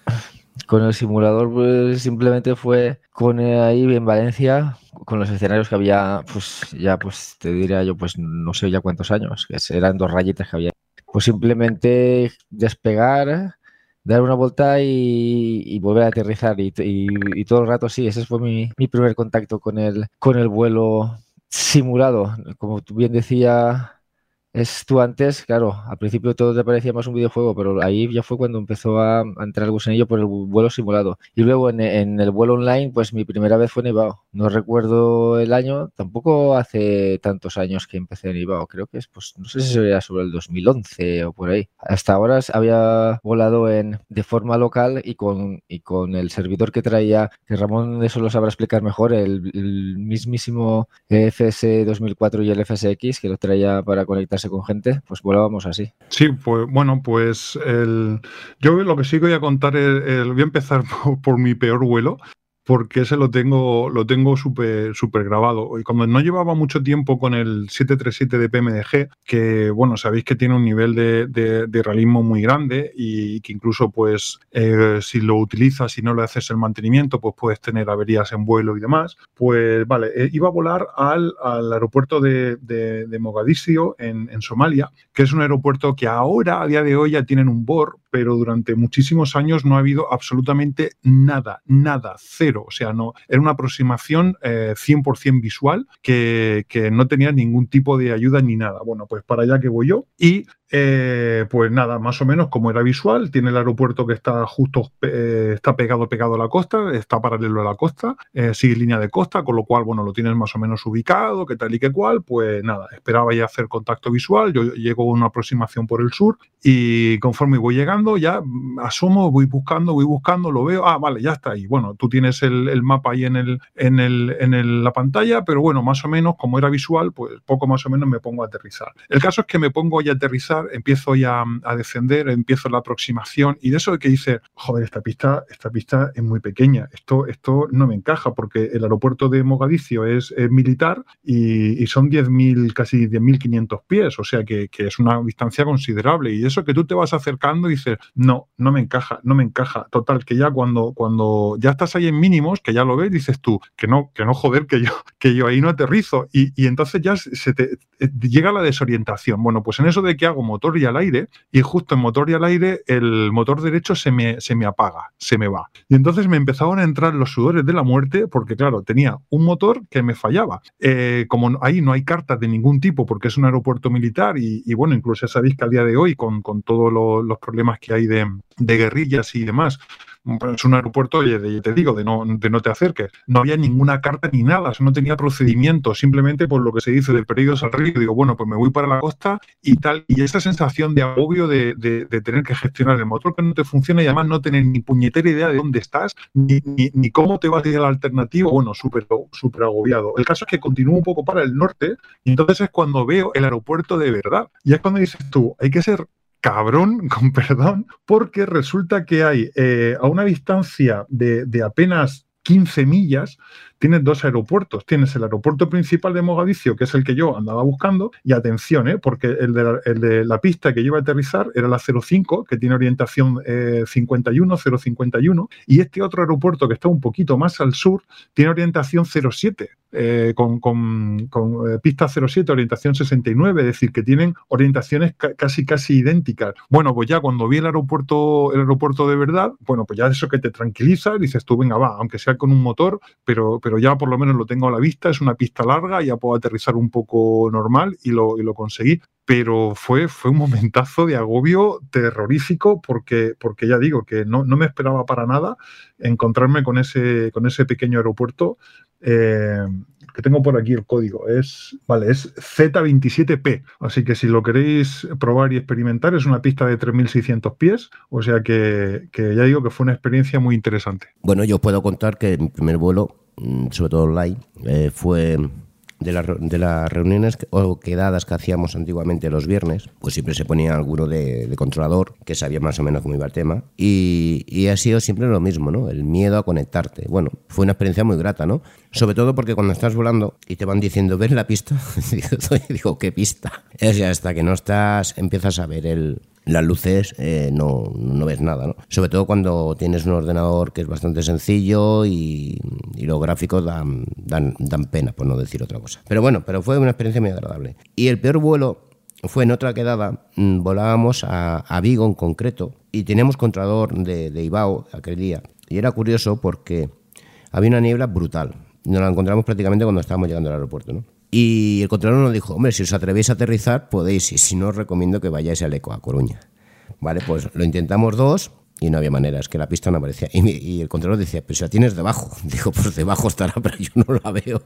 con el simulador pues, simplemente fue con ahí en Valencia, con los escenarios que había, pues ya pues te diría yo, pues no sé ya cuántos años, que eran dos rayitas que había. Pues simplemente despegar, dar una vuelta y, y volver a aterrizar y, y, y todo el rato sí, ese fue mi, mi primer contacto con el, con el vuelo simulado. Como tú bien decía es tú antes, claro, al principio todo te parecía más un videojuego, pero ahí ya fue cuando empezó a, a entrar el gusanillo por el vuelo simulado. Y luego en, en el vuelo online, pues mi primera vez fue nevado. no recuerdo el año, tampoco hace tantos años que empecé en Ibao, creo que es, pues no sé si sería sobre el dos mil once o por ahí. Hasta ahora había volado en de forma local y con, y con el servidor que traía, que Ramón eso lo sabrá explicar mejor, el, el mismísimo F S dos mil cuatro y el F S X, que lo traía para conectarse con gente, pues volábamos así. Sí, pues bueno, pues el, yo lo que sí que voy a contar es, el, voy a empezar por, por mi peor vuelo, porque ese lo tengo lo tengo súper súper grabado. Y cuando no llevaba mucho tiempo con el siete treinta y siete de P M D G, que bueno, sabéis que tiene un nivel de, de, de realismo muy grande y que incluso pues eh, si lo utilizas y no le haces el mantenimiento, pues puedes tener averías en vuelo y demás. Pues vale, eh, iba a volar al, al aeropuerto de, de, de Mogadiscio en, en Somalia, que es un aeropuerto que ahora, a día de hoy, ya tienen un B O R, pero durante muchísimos años no ha habido absolutamente nada, nada, cero. O sea, no era una aproximación eh, cien por ciento visual que, que no tenía ningún tipo de ayuda ni nada. Bueno, pues para allá que voy yo y eh, pues nada, más o menos como era visual, tiene el aeropuerto que está justo, eh, está pegado, pegado a la costa, está paralelo a la costa, eh, sigue línea de costa, con lo cual, bueno, lo tienes más o menos ubicado, que tal y que cual, pues nada, esperaba ya hacer contacto visual, yo llego a una aproximación por el sur y conforme voy llegando, ya asomo, voy buscando, voy buscando, lo veo, ah, vale, ya está ahí. Bueno, tú tienes el, el mapa ahí en, el, en, el, en el, la pantalla, pero bueno, más o menos, como era visual, pues poco más o menos me pongo a aterrizar. El caso es que me pongo ya a aterrizar, empiezo ya a descender, empiezo la aproximación y de eso de que dice, joder, esta pista, esta pista es muy pequeña, esto, esto no me encaja porque el aeropuerto de Mogadiscio es, es militar y, y son diez mil, casi diez mil quinientos pies, o sea que, que es una distancia considerable y eso que tú te vas acercando y dices, no, no me encaja, no me encaja. Total, que ya cuando, cuando ya estás ahí en mínimos, que ya lo ves, dices tú, que no, que no joder, que yo, que yo ahí no aterrizo y, y entonces ya se te llega la desorientación. Bueno, pues en eso de que hago motor y al aire y justo en motor y al aire el motor derecho se me, se me apaga, se me va. Y entonces me empezaron a entrar los sudores de la muerte porque claro, tenía un motor que me fallaba. Eh, como ahí no hay cartas de ningún tipo porque es un aeropuerto militar y, y bueno, incluso ya sabéis que a día de hoy con, con todos los, los problemas que hay de, de guerrillas y demás, es un aeropuerto, oye, de, te digo, de no, de no te acerques. No había ninguna carta ni nada, o sea, no tenía procedimiento, simplemente por lo que se dice del perdidos al río. Digo, bueno, pues me voy para la costa y tal. Y esa sensación de agobio de, de, de tener que gestionar el motor que no te funciona y además no tener ni puñetera idea de dónde estás, ni, ni, ni cómo te vas a ir a la alternativa, bueno, súper súper agobiado. El caso es que continúo un poco para el norte y entonces es cuando veo el aeropuerto de verdad. Y es cuando dices tú, hay que ser cabrón, con perdón, porque resulta que hay eh, a una distancia de, de apenas quince millas, tienes dos aeropuertos. Tienes el aeropuerto principal de Mogadiscio, que es el que yo andaba buscando, y atención, ¿eh? porque el de, la, el de la pista que yo iba a aterrizar era la cero cinco, que tiene orientación eh, cincuenta y uno, cero cincuenta y uno, y este otro aeropuerto que está un poquito más al sur tiene orientación cero siete, eh, con, con, con eh, pista cero siete, orientación sesenta y nueve, es decir, que tienen orientaciones ca casi casi idénticas. Bueno, pues ya cuando vi el aeropuerto, el aeropuerto de verdad, bueno, pues ya eso que te tranquiliza, dices tú, venga, va, aunque sea con un motor, pero, pero ya por lo menos lo tengo a la vista, es una pista larga, ya puedo aterrizar un poco normal y lo, y lo conseguí. Pero fue, fue un momentazo de agobio terrorífico porque, porque ya digo que no, no me esperaba para nada encontrarme con ese, con ese pequeño aeropuerto eh, que tengo por aquí el código. Es, vale, es Z veintisiete P. Así que si lo queréis probar y experimentar, es una pista de tres mil seiscientos pies. O sea que, que ya digo que fue una experiencia muy interesante. Bueno, yo os puedo contar que mi primer vuelo, sobre todo online, eh, fue... De, la, de las reuniones o quedadas que hacíamos antiguamente los viernes, pues siempre se ponía alguno de, de controlador que sabía más o menos cómo iba el tema y, y ha sido siempre lo mismo, ¿no? El miedo a conectarte. Bueno, fue una experiencia muy grata, ¿no? Sobre todo porque cuando estás volando y te van diciendo, ¿ves la pista? Digo, ¿qué pista? Es ya hasta que no estás, empiezas a ver el... las luces, eh, no, no ves nada, ¿no? Sobre todo cuando tienes un ordenador que es bastante sencillo y, y los gráficos dan, dan, dan pena, por no decir otra cosa. Pero bueno, pero fue una experiencia muy agradable. Y el peor vuelo fue en otra quedada, mmm, volábamos a, a Vigo en concreto y teníamos controlador de, de Ibao aquel día. Y era curioso porque había una niebla brutal. Nos la encontramos prácticamente cuando estábamos llegando al aeropuerto, ¿no? Y el controlador nos dijo, hombre, si os atrevéis a aterrizar, podéis, y si no, os recomiendo que vayáis al ECO, a Coruña. Vale, pues lo intentamos dos y no había manera, es que la pista no aparecía. Y, mi, y el controlador decía, pero si la tienes debajo. Digo, pues debajo estará, pero yo no la veo.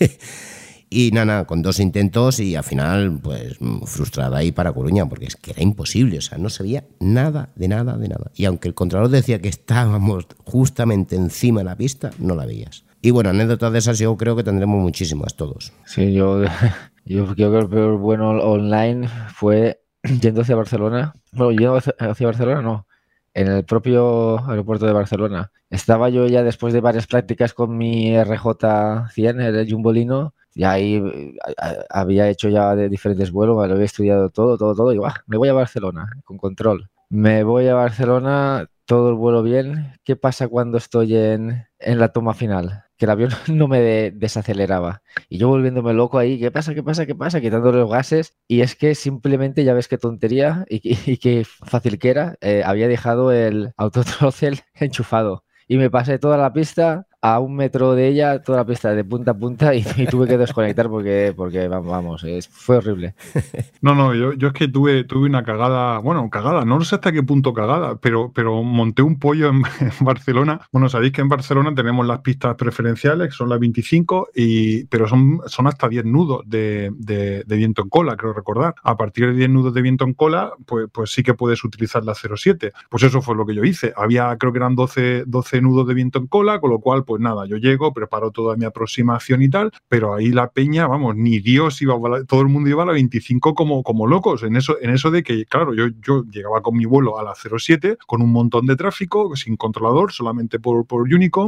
Y nada, con dos intentos y al final, pues frustrada ahí para Coruña, porque es que era imposible, o sea, no se veía nada, de nada, de nada. Y aunque el controlador decía que estábamos justamente encima de la pista, no la veías. Y bueno, anécdotas de esas yo creo que tendremos muchísimas todos. Sí, yo, yo creo que el peor bueno online fue yendo hacia Barcelona. Bueno, yendo hacia, hacia Barcelona no, en el propio aeropuerto de Barcelona. Estaba yo ya después de varias prácticas con mi R J cien, el Jumbolino. Y ahí había hecho ya de diferentes vuelos, me lo había estudiado todo, todo, todo. Y bah, me voy a Barcelona con control. Me voy a Barcelona, todo el vuelo bien. ¿Qué pasa cuando estoy en, en la toma final? Que el avión no me de, desaceleraba. Y yo volviéndome loco ahí, ¿qué pasa, qué pasa, qué pasa? Quitándole los gases. Y es que simplemente, ya ves qué tontería y, y, y qué fácil que era, eh, había dejado el autothrottle enchufado. Y me pasé toda la pista a un metro de ella, toda la pista de punta a punta y, y tuve que desconectar porque, porque vamos, es, fue horrible. No, no, yo, yo es que tuve, tuve una cagada, bueno, cagada, no sé hasta qué punto cagada, pero, pero monté un pollo en, en Barcelona. Bueno, sabéis que en Barcelona tenemos las pistas preferenciales, que son las veinticinco, y, pero son, son hasta diez nudos de, de, de viento en cola, creo recordar. A partir de diez nudos de viento en cola, pues, pues sí que puedes utilizar la cero siete. Pues eso fue lo que yo hice. Había, creo que eran doce, doce nudos de viento en cola, con lo cual, pues nada, yo llego, preparo toda mi aproximación y tal, pero ahí la peña, vamos, ni Dios iba a la, todo el mundo iba a la veinticinco como, como locos, en eso, en eso de que, claro, yo, yo llegaba con mi vuelo a la cero siete, con un montón de tráfico, sin controlador, solamente por, por Unicom,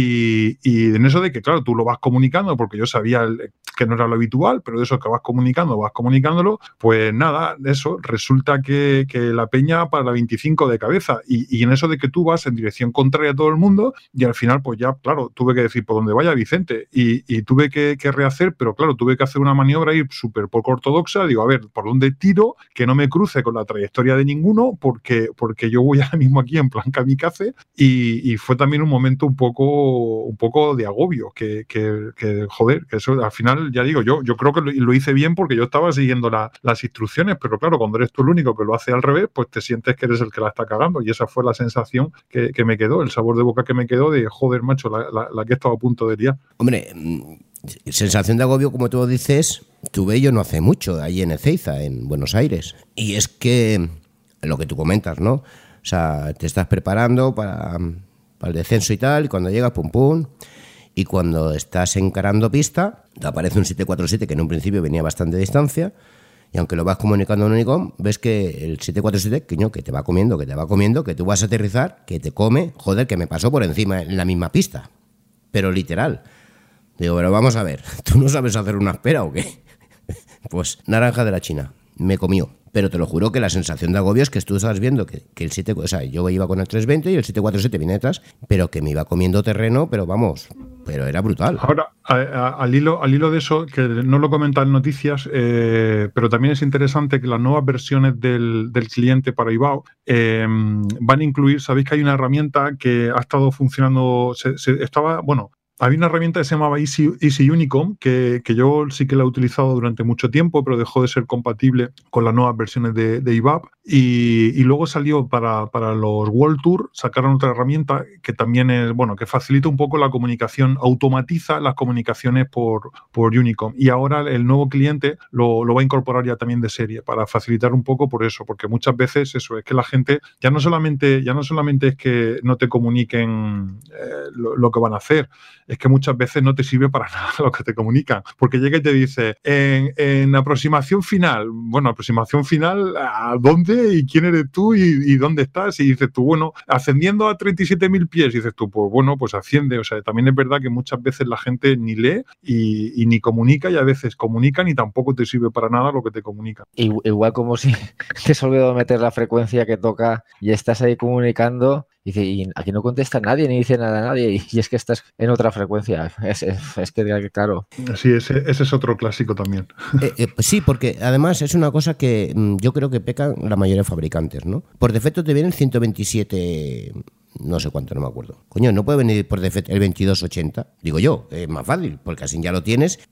y, y en eso de que, claro, tú lo vas comunicando, porque yo sabía el, que no era lo habitual, pero de eso que vas comunicando, vas comunicándolo, pues nada, eso, resulta que, que la peña para la veinticinco de cabeza, y, y en eso de que tú vas en dirección contraria a todo el mundo, y al final, pues ya, claro, tuve que decir por dónde vaya Vicente, y, y tuve que, que rehacer, pero claro, tuve que hacer una maniobra ahí súper poco ortodoxa, digo, a ver, ¿por dónde tiro? Que no me cruce con la trayectoria de ninguno, porque, porque yo voy ahora mismo aquí en plan kamikaze, y, y fue también un momento un poco, un poco de agobio, que, que, que joder, que eso al final, ya digo, yo, yo creo que lo, lo hice bien porque yo estaba siguiendo la, las instrucciones, pero claro, cuando eres tú el único que lo hace al revés, pues te sientes que eres el que la está cagando, y esa fue la sensación que, que me quedó, el sabor de boca que me quedó de, joder, macho, la, la, la que estaba a punto de liar. Hombre, sensación de agobio, como tú dices, tuve yo no hace mucho, ahí en Ezeiza, en Buenos Aires. Y es que, lo que tú comentas, ¿no? O sea, te estás preparando para, para el descenso y tal, y cuando llegas, pum, pum, y cuando estás encarando pista, te aparece un siete cuatro siete que en un principio venía a bastante distancia, y aunque lo vas comunicando en Unicom, ves que el siete cuatro siete, que, que te va comiendo, que te va comiendo, que tú vas a aterrizar, que te come, joder, que me pasó por encima en la misma pista. Pero literal. Digo, pero vamos a ver, ¿tú no sabes hacer una espera o qué? Pues naranja de la China, me comió. Pero te lo juro que la sensación de agobio es que tú estabas viendo que, que el siete, o sea, yo iba con el trescientos veinte y el siete cuatro siete viene detrás, pero que me iba comiendo terreno, pero vamos, pero era brutal. Ahora, a, a, al, hilo, al hilo de eso, que no lo comentan noticias, eh, pero también es interesante que las nuevas versiones del, del cliente para Ibao eh, van a incluir, sabéis que hay una herramienta que ha estado funcionando, se, se estaba, bueno, había una herramienta que se llamaba Easy, Easy Unicom, que, que yo sí que la he utilizado durante mucho tiempo, pero dejó de ser compatible con las nuevas versiones de, de I V A P. Y, y luego salió para, para los World Tour, sacaron otra herramienta que también es, bueno, que facilita un poco la comunicación, automatiza las comunicaciones por, por Unicom. Y ahora el nuevo cliente lo, lo va a incorporar ya también de serie, para facilitar un poco por eso, porque muchas veces eso es que la gente ya no solamente, ya no solamente es que no te comuniquen eh, lo, lo que van a hacer, es que muchas veces no te sirve para nada lo que te comunican, porque llega y te dice, en, en aproximación final, bueno, aproximación final, ¿a dónde? ¿Y quién eres tú? ¿Y, y dónde estás? Y dices tú, bueno, ascendiendo a treinta y siete mil pies, y dices tú, pues bueno, pues asciende. O sea, también es verdad que muchas veces la gente ni lee y, y ni comunica, y a veces comunican y tampoco te sirve para nada lo que te comunican. Igual como si te has olvidado meter la frecuencia que toca y estás ahí comunicando. Y dice, y aquí no contesta nadie, ni dice nada a nadie, y es que estás en otra frecuencia. Es, es, es que, claro. Sí, ese, ese es otro clásico también. Eh, eh, sí, porque además es una cosa que mm, yo creo que pecan la mayoría de fabricantes, ¿no? Por defecto te viene el ciento veintisiete, no sé cuánto, no me acuerdo. Coño, no puede venir por defecto el veintidós ochenta. Digo yo, es más fácil, porque así ya lo tienes y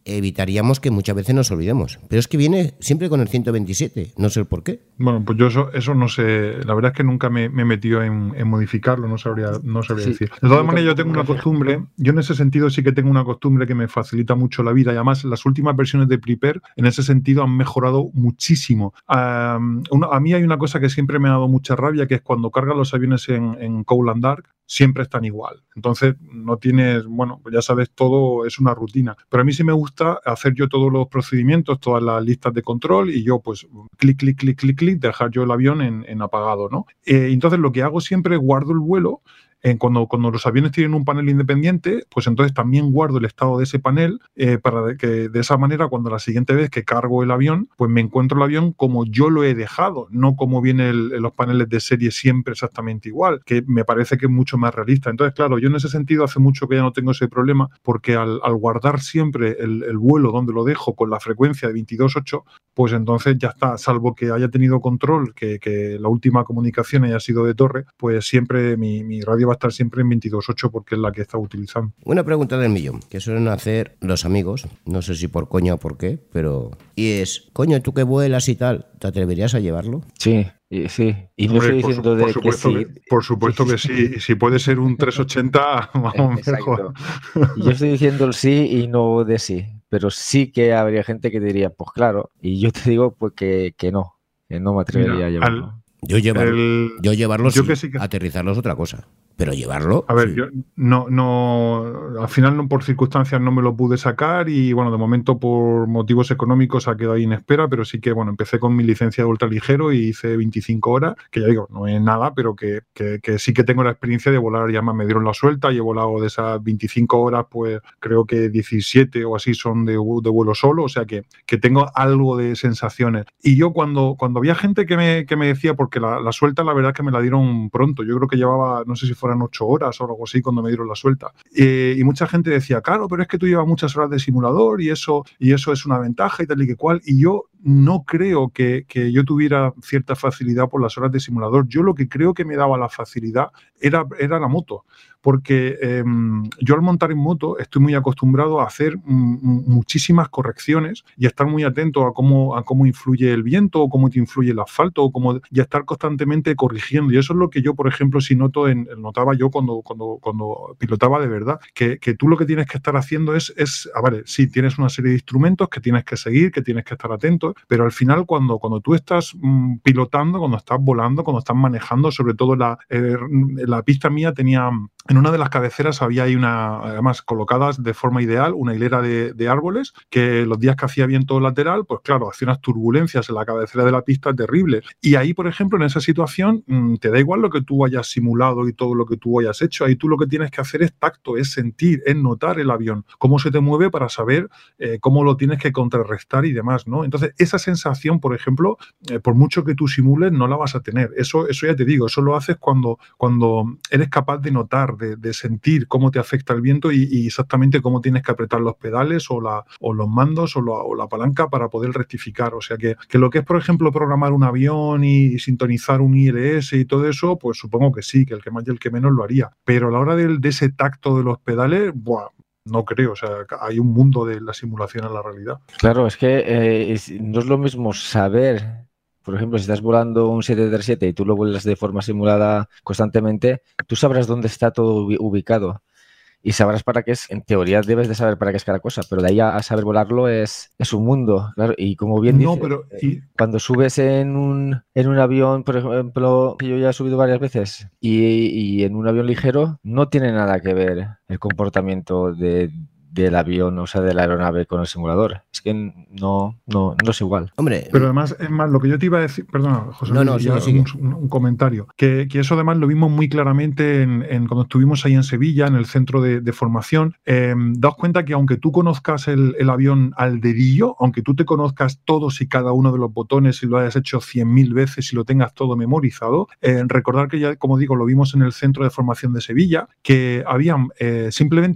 evitaríamos que muchas veces nos olvidemos. Pero es que viene siempre con el ciento veintisiete, no sé el por qué. Bueno, pues yo eso, eso no sé, la verdad es que nunca me, me he metido en, en modificarlo, no sabría, no sabría sí. decir. De todas maneras, yo tengo una costumbre, yo en ese sentido sí que tengo una costumbre que me facilita mucho la vida, y además las últimas versiones de Prepare en ese sentido han mejorado muchísimo. Um, una, a mí hay una cosa que siempre me ha dado mucha rabia, que es cuando cargan los aviones en, en Cold Dark, siempre están igual. Entonces, no tienes, bueno, pues ya sabes, todo es una rutina. Pero a mí sí me gusta hacer yo todos los procedimientos, todas las listas de control, y yo pues clic, clic, clic, clic, clic, dejar yo el avión en, en apagado, ¿no? Eh, entonces, lo que hago siempre es guardo el vuelo. En cuando, cuando los aviones tienen un panel independiente, pues entonces también guardo el estado de ese panel eh, para que de esa manera, cuando la siguiente vez que cargo el avión, pues me encuentro el avión como yo lo he dejado, no como viene el, los paneles de serie siempre exactamente igual, que me parece que es mucho más realista. Entonces, claro, yo en ese sentido hace mucho que ya no tengo ese problema, porque al, al guardar siempre el, el vuelo donde lo dejo con la frecuencia de veintidós ocho, pues entonces ya está, salvo que haya tenido control, que, que la última comunicación haya sido de torre, pues siempre mi, mi radio va a estar siempre en veintidós ocho porque es la que está utilizando. Una pregunta del millón que suelen hacer los amigos, no sé si por coña o por qué, pero y es, coño, tú que vuelas y tal, ¿te atreverías a llevarlo? Sí, sí, y no Hombre, estoy diciendo por, de por que sí. Que, por supuesto que sí, y si puede ser un trescientos ochenta, vamos, mejor. Y yo estoy diciendo el sí y no de sí, pero sí que habría gente que diría, pues claro, y yo te digo pues que, que no, que no me atrevería Mira, a llevarlo. Al, yo, llevar, el, yo llevarlo yo sí, que sí que... aterrizarlo es otra cosa. Pero llevarlo... A ver, sí. yo no, no, al final no, por circunstancias no me lo pude sacar y bueno, de momento por motivos económicos ha quedado ahí en espera, pero sí que bueno, empecé con mi licencia de ultraligero y hice veinticinco horas, que ya digo, no es nada, pero que, que, que sí que tengo la experiencia de volar, ya más me dieron la suelta y he volado de esas veinticinco horas, pues creo que diecisiete o así son de, de vuelo solo, o sea que, que tengo algo de sensaciones. Y yo cuando, cuando había gente que me, que me decía, porque la, la suelta la verdad es que me la dieron pronto, yo creo que llevaba, no sé si fuera ocho horas o algo así cuando me dieron la suelta. Eh, y mucha gente decía, claro, pero es que tú llevas muchas horas de simulador y eso, y eso es una ventaja y tal y que cual. Y yo no creo que, que yo tuviera cierta facilidad por las horas de simulador. Yo lo que creo que me daba la facilidad era, era la moto. Porque eh, yo al montar en moto estoy muy acostumbrado a hacer m- muchísimas correcciones y a estar muy atento a cómo, a cómo influye el viento o cómo te influye el asfalto o cómo, y a estar constantemente corrigiendo. Y eso es lo que yo, por ejemplo, sí noto en, notaba yo cuando, cuando, cuando pilotaba de verdad, que, que tú lo que tienes que estar haciendo es, es ah, vale, sí, tienes una serie de instrumentos que tienes que seguir, que tienes que estar atento, pero al final cuando, cuando tú estás mm, pilotando, cuando estás volando, cuando estás manejando, sobre todo la, eh, la pista mía tenía... En una de las cabeceras había ahí una, además colocadas de forma ideal, una hilera de, de árboles que los días que hacía viento lateral, pues claro, hacía unas turbulencias en la cabecera de la pista terribles. Y ahí, por ejemplo, en esa situación, te da igual lo que tú hayas simulado y todo lo que tú hayas hecho. Ahí tú lo que tienes que hacer es tacto, es sentir, es notar el avión, cómo se te mueve para saber eh, cómo lo tienes que contrarrestar y demás, ¿no? Entonces, esa sensación, por ejemplo, eh, por mucho que tú simules, no la vas a tener. Eso, eso ya te digo, eso lo haces cuando, cuando eres capaz de notar, De, de sentir cómo te afecta el viento y, y exactamente cómo tienes que apretar los pedales o, la, o los mandos o la, o la palanca para poder rectificar. O sea que, que lo que es, por ejemplo, programar un avión y, y sintonizar un I L S y todo eso, pues supongo que sí, que el que más y el que menos lo haría. Pero a la hora de, de ese tacto de los pedales, ¡buah! No creo, o sea, hay un mundo de la simulación a la realidad. Claro, es que eh, es, no es lo mismo saber... Por ejemplo, si estás volando un siete treinta y siete y tú lo vuelas de forma simulada constantemente, tú sabrás dónde está todo ubicado y sabrás para qué es. En teoría debes de saber para qué es cada cosa, pero de ahí a, a saber volarlo es, es un mundo, claro. Y como bien no, dices, pero, y... cuando subes en un, en un avión, por ejemplo, que yo ya he subido varias veces, y, y en un avión ligero, no tiene nada que ver el comportamiento de... del avión, o sea, de la aeronave con el simulador. Es que no, no, no es igual. Hombre. Pero además, es más, lo que yo te iba a decir, perdona, José, no, no, sigue, sigue. Un, un comentario, que, que eso además lo vimos muy claramente en, en cuando estuvimos ahí en Sevilla, en el centro de, de formación. Eh, daos cuenta que aunque tú conozcas el, el avión al dedillo, aunque tú te conozcas todos y cada uno de los botones y lo hayas hecho cien mil veces y lo tengas todo memorizado, eh, recordar que ya, como digo, lo vimos en el centro de formación de Sevilla, que habían eh, simplemente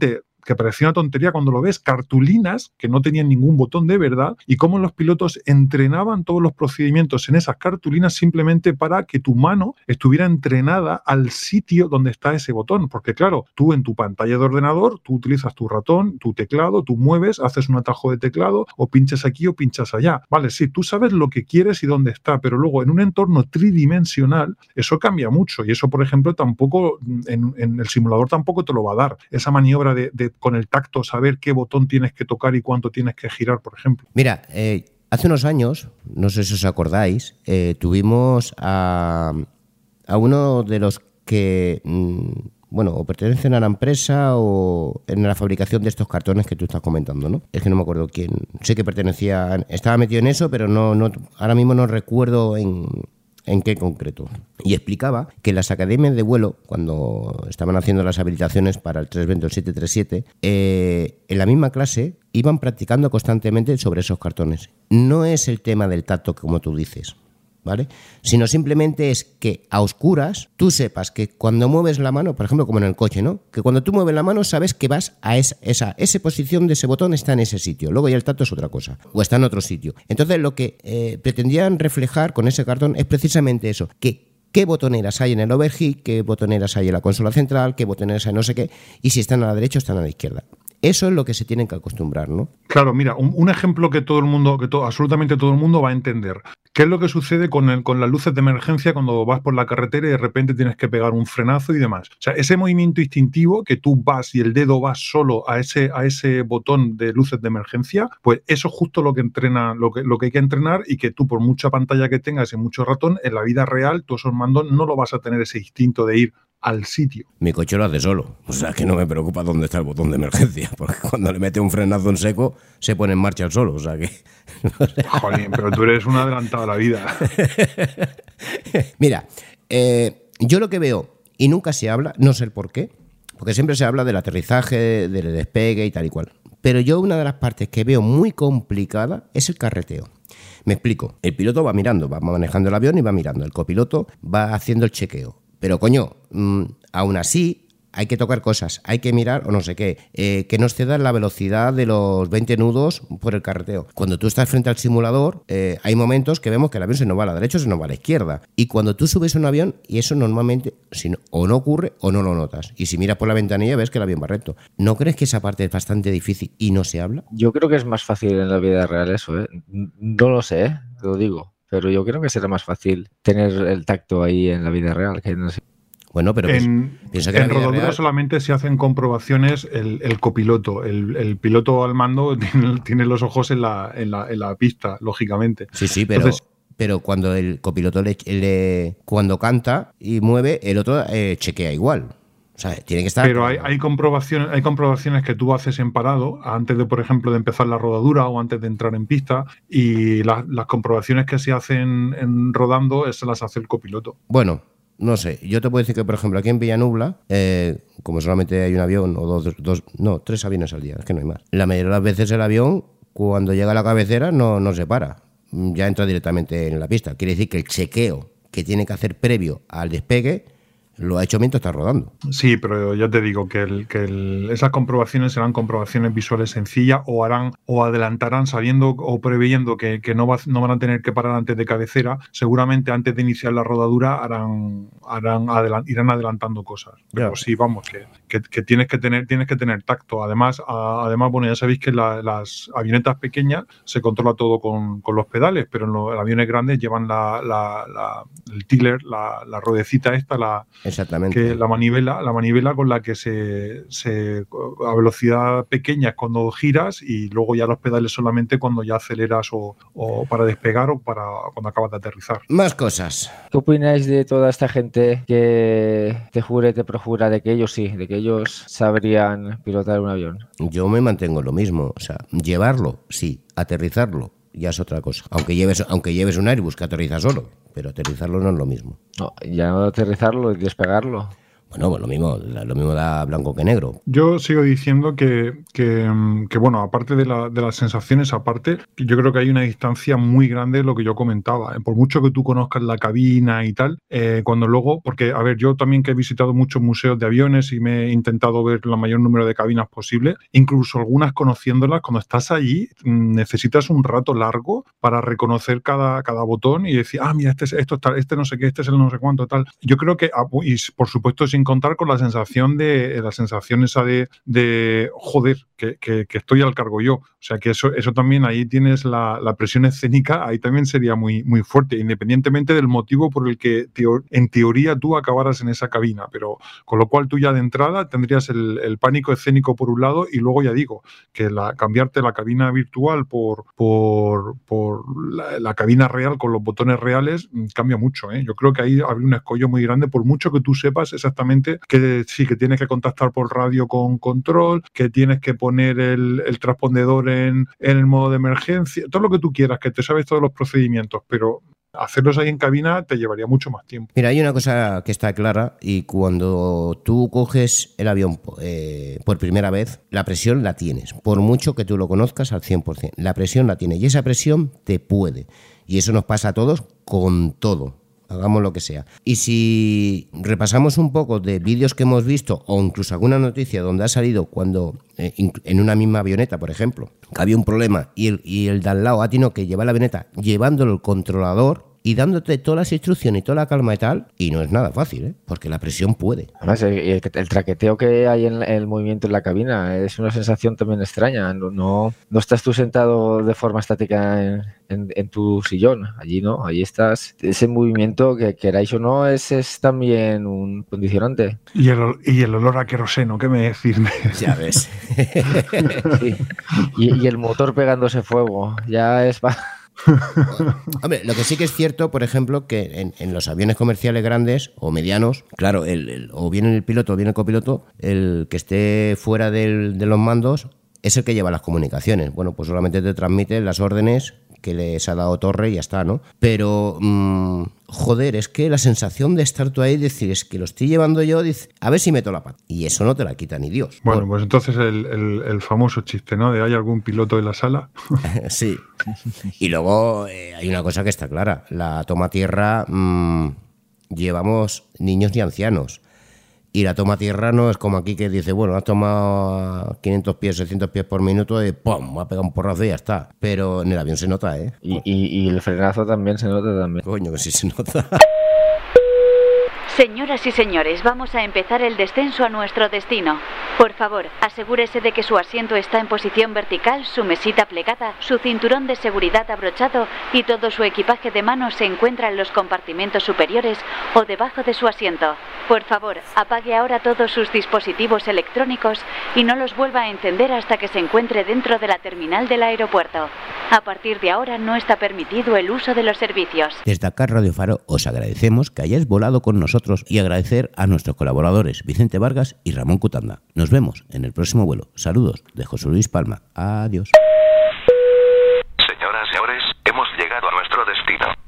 que parecía una tontería cuando lo ves, cartulinas que no tenían ningún botón de verdad, y cómo los pilotos entrenaban todos los procedimientos en esas cartulinas simplemente para que tu mano estuviera entrenada al sitio donde está ese botón. Porque claro, tú en tu pantalla de ordenador, tú utilizas tu ratón, tu teclado, tú mueves, haces un atajo de teclado, o pinchas aquí o pinchas allá. Vale, sí, tú sabes lo que quieres y dónde está, pero luego en un entorno tridimensional eso cambia mucho, y eso, por ejemplo, tampoco en, en el simulador tampoco te lo va a dar. Esa maniobra de, de con el tacto saber qué botón tienes que tocar y cuánto tienes que girar, por ejemplo. Mira, eh, hace unos años, no sé si os acordáis, eh, tuvimos a, a uno de los que, mmm, bueno, o pertenecen a la empresa o en la fabricación de estos cartones que tú estás comentando, ¿no? Es que no me acuerdo quién. Sé que pertenecía, estaba metido en eso, pero no, no ahora mismo no recuerdo en... ¿En qué concreto? Y explicaba que las academias de vuelo, cuando estaban haciendo las habilitaciones para el trescientos veinte o el setecientos treinta y siete, eh, en la misma clase iban practicando constantemente sobre esos cartones. No es el tema del tacto, como tú dices, ¿vale? Sino simplemente es que a oscuras tú sepas que cuando mueves la mano, por ejemplo como en el coche, ¿no? Que cuando tú mueves la mano sabes que vas a esa, esa, esa posición de ese botón está en ese sitio, luego ya el tacto es otra cosa, o está en otro sitio. Entonces lo que eh, pretendían reflejar con ese cartón es precisamente eso, que qué botoneras hay en el overheat, qué botoneras hay en la consola central, qué botoneras hay no sé qué, y si están a la derecha o están a la izquierda. Eso es lo que se tienen que acostumbrar, ¿no? Claro, mira, un, un ejemplo que todo el mundo, que to, absolutamente todo el mundo va a entender. ¿Qué es lo que sucede con, el, con las luces de emergencia cuando vas por la carretera y de repente tienes que pegar un frenazo y demás? O sea, ese movimiento instintivo que tú vas y el dedo va solo a ese, a ese botón de luces de emergencia, pues eso es justo lo que entrena, lo que, lo que hay que entrenar, y que tú, por mucha pantalla que tengas y mucho ratón, en la vida real, tú esos mandos no lo vas a tener ese instinto de ir al sitio. Mi coche lo hace solo, o sea que no me preocupa dónde está el botón de emergencia, porque cuando le mete un frenazo en seco se pone en marcha el solo, o sea que... No sé. Jolín, pero tú eres un adelantado a la vida. Mira, eh, yo lo que veo, y nunca se habla, no sé el por qué, porque siempre se habla del aterrizaje, del despegue y tal y cual, pero yo una de las partes que veo muy complicada es el carreteo. Me explico, el piloto va mirando, va manejando el avión y va mirando, el copiloto va haciendo el chequeo. Pero coño, mmm, aún así hay que tocar cosas, hay que mirar o no sé qué, eh, que no excedan la velocidad de los veinte nudos por el carreteo. Cuando tú estás frente al simulador, eh, hay momentos que vemos que el avión se nos va a la derecha o se nos va a la izquierda. Y cuando tú subes a un avión, y eso normalmente si no, o no ocurre o no lo notas. Y si miras por la ventanilla ves que el avión va recto. ¿No crees que esa parte es bastante difícil y no se habla? Yo creo que es más fácil en la vida real eso, ¿eh? No lo sé, ¿eh? Te lo digo. Pero yo creo que será más fácil tener el tacto ahí en la vida real que no sé. Bueno, pero en, piensa que en la vida rodadura real... solamente se hacen comprobaciones el, el copiloto. El, el piloto al mando tiene, tiene los ojos en la, en, la, en la pista, lógicamente. Sí, sí, pero... Entonces, pero cuando el copiloto le, le cuando canta y mueve, el otro eh, chequea igual. O sea, tiene que estar... Pero hay, hay, comprobaciones, hay comprobaciones que tú haces en parado, antes de, por ejemplo, de empezar la rodadura o antes de entrar en pista, y la, las comprobaciones que se hacen en rodando se las hace el copiloto. Bueno, no sé. Yo te puedo decir que, por ejemplo, aquí en Villanubla, eh, como solamente hay un avión o dos, dos, no, tres aviones al día, es que no hay más. La mayoría de las veces el avión, cuando llega a la cabecera, no, no se para. Ya entra directamente en la pista. Quiere decir que el chequeo que tiene que hacer previo al despegue lo ha hecho mientras está rodando. Sí, pero ya te digo que, el, que el, esas comprobaciones serán comprobaciones visuales sencillas, o harán o adelantarán sabiendo o previendo que, que no, va, no van a tener que parar antes de cabecera. Seguramente antes de iniciar la rodadura harán, harán adelant, irán adelantando cosas. Pero ya. Sí, vamos, que, que, que tienes que tener tienes que tener tacto. Además, a, además bueno, ya sabéis que la, las avionetas pequeñas se controla todo con, con los pedales, pero en los aviones grandes llevan la, la, la, el tiller, la, la ruedecita esta, la Exactamente. Que la manivela, la manivela con la que se, se a velocidad pequeña es cuando giras, y luego ya los pedales solamente cuando ya aceleras o, o para despegar o para cuando acabas de aterrizar. Más cosas. ¿Qué opináis de toda esta gente que te jura y te perjura de que ellos sí, de que ellos sabrían pilotar un avión? Yo me mantengo lo mismo, o sea, llevarlo, sí, aterrizarlo ya es otra cosa. Aunque lleves, aunque lleves un Airbus que aterriza solo, pero aterrizarlo no es lo mismo. No, ya no aterrizarlo y despegarlo. Bueno, pues lo mismo, lo mismo da blanco que negro. Yo sigo diciendo que, que, que bueno, aparte de, la, de las sensaciones, aparte, yo creo que hay una distancia muy grande de lo que yo comentaba. Por mucho que tú conozcas la cabina y tal, eh, cuando luego, porque, a ver, yo también que he visitado muchos museos de aviones y me he intentado ver el mayor número de cabinas posible, incluso algunas conociéndolas, cuando estás allí, necesitas un rato largo para reconocer cada, cada botón y decir, ah, mira, este es esto, tal, este no sé qué, este es el no sé cuánto, tal. Yo creo que, y por supuesto, sin contar con la sensación de la sensación esa de, de joder, que, que, que estoy al cargo yo. O sea que eso, eso también ahí tienes la, la presión escénica, ahí también sería muy, muy fuerte, independientemente del motivo por el que teo, en teoría tú acabaras en esa cabina, pero con lo cual tú ya de entrada tendrías el, el pánico escénico por un lado y luego ya digo que la, cambiarte la cabina virtual por, por, por la, la cabina real con los botones reales cambia mucho, ¿eh? Yo creo que ahí habría un escollo muy grande por mucho que tú sepas exactamente que sí, que tienes que contactar por radio con control, que tienes que poner el, el transpondedor en, en el modo de emergencia, todo lo que tú quieras, que te sabes todos los procedimientos, pero hacerlos ahí en cabina te llevaría mucho más tiempo. Mira, hay una cosa que está clara y cuando tú coges el avión eh, por primera vez, la presión la tienes, por mucho que tú lo conozcas al cien por ciento, la presión la tienes y esa presión te puede, y eso nos pasa a todos con todo. Hagamos lo que sea. Y si repasamos un poco de vídeos que hemos visto o incluso alguna noticia donde ha salido cuando eh, en una misma avioneta, por ejemplo, que había un problema y el, y el de al lado ha tenido que llevar la avioneta llevándolo el controlador y dándote todas las instrucciones y toda la calma y tal, y no es nada fácil, ¿eh? Porque la presión puede. Además, el, el, el traqueteo que hay en el movimiento en la cabina es una sensación también extraña. No, no, no estás tú sentado de forma estática en, en, en tu sillón. Allí no, allí estás. Ese movimiento, que queráis o no, es, es también un condicionante. Y el, y el olor a queroseno, ¿qué me decís? Ya ves. Sí. Y, y el motor pegándose fuego, ya es... Bueno, hombre, lo que sí que es cierto, por ejemplo, que en, en los aviones comerciales grandes o medianos, claro, el, el, o bien el piloto o bien el copiloto, el que esté fuera del, de los mandos es el que lleva las comunicaciones. Bueno, pues solamente te transmite las órdenes que les ha dado Torre y ya está, ¿no? Pero, mmm, joder, es que la sensación de estar tú ahí y decir, es que lo estoy llevando yo, dice, a ver si meto la pata. Y eso no te la quita ni Dios. Bueno, Por... pues entonces el, el, el famoso chiste, ¿no? De ¿hay algún piloto en la sala? Sí. Y luego eh, hay una cosa que está clara. La toma tierra, mmm, llevamos niños y ancianos. Y la toma tierra no es como aquí que dice, bueno, has tomado quinientos pies, seiscientos pies por minuto y ¡pum! Va a pegar un porrazo y ya está. Pero en el avión se nota, ¿eh? Y, y, y el frenazo también se nota también. Coño, que sí se nota. Señoras y señores, vamos a empezar el descenso a nuestro destino. Por favor, asegúrese de que su asiento está en posición vertical, su mesita plegada, su cinturón de seguridad abrochado y todo su equipaje de mano se encuentra en los compartimentos superiores o debajo de su asiento. Por favor, apague ahora todos sus dispositivos electrónicos y no los vuelva a encender hasta que se encuentre dentro de la terminal del aeropuerto. A partir de ahora no está permitido el uso de los servicios. Desde acá Radio Faro os agradecemos que hayáis volado con nosotros y agradecer a nuestros colaboradores Vicente Vargas y Ramón Cutanda. Nos vemos en el próximo vuelo. Saludos de José Luis Palma. Adiós. Señoras y señores, hemos llegado a nuestro destino.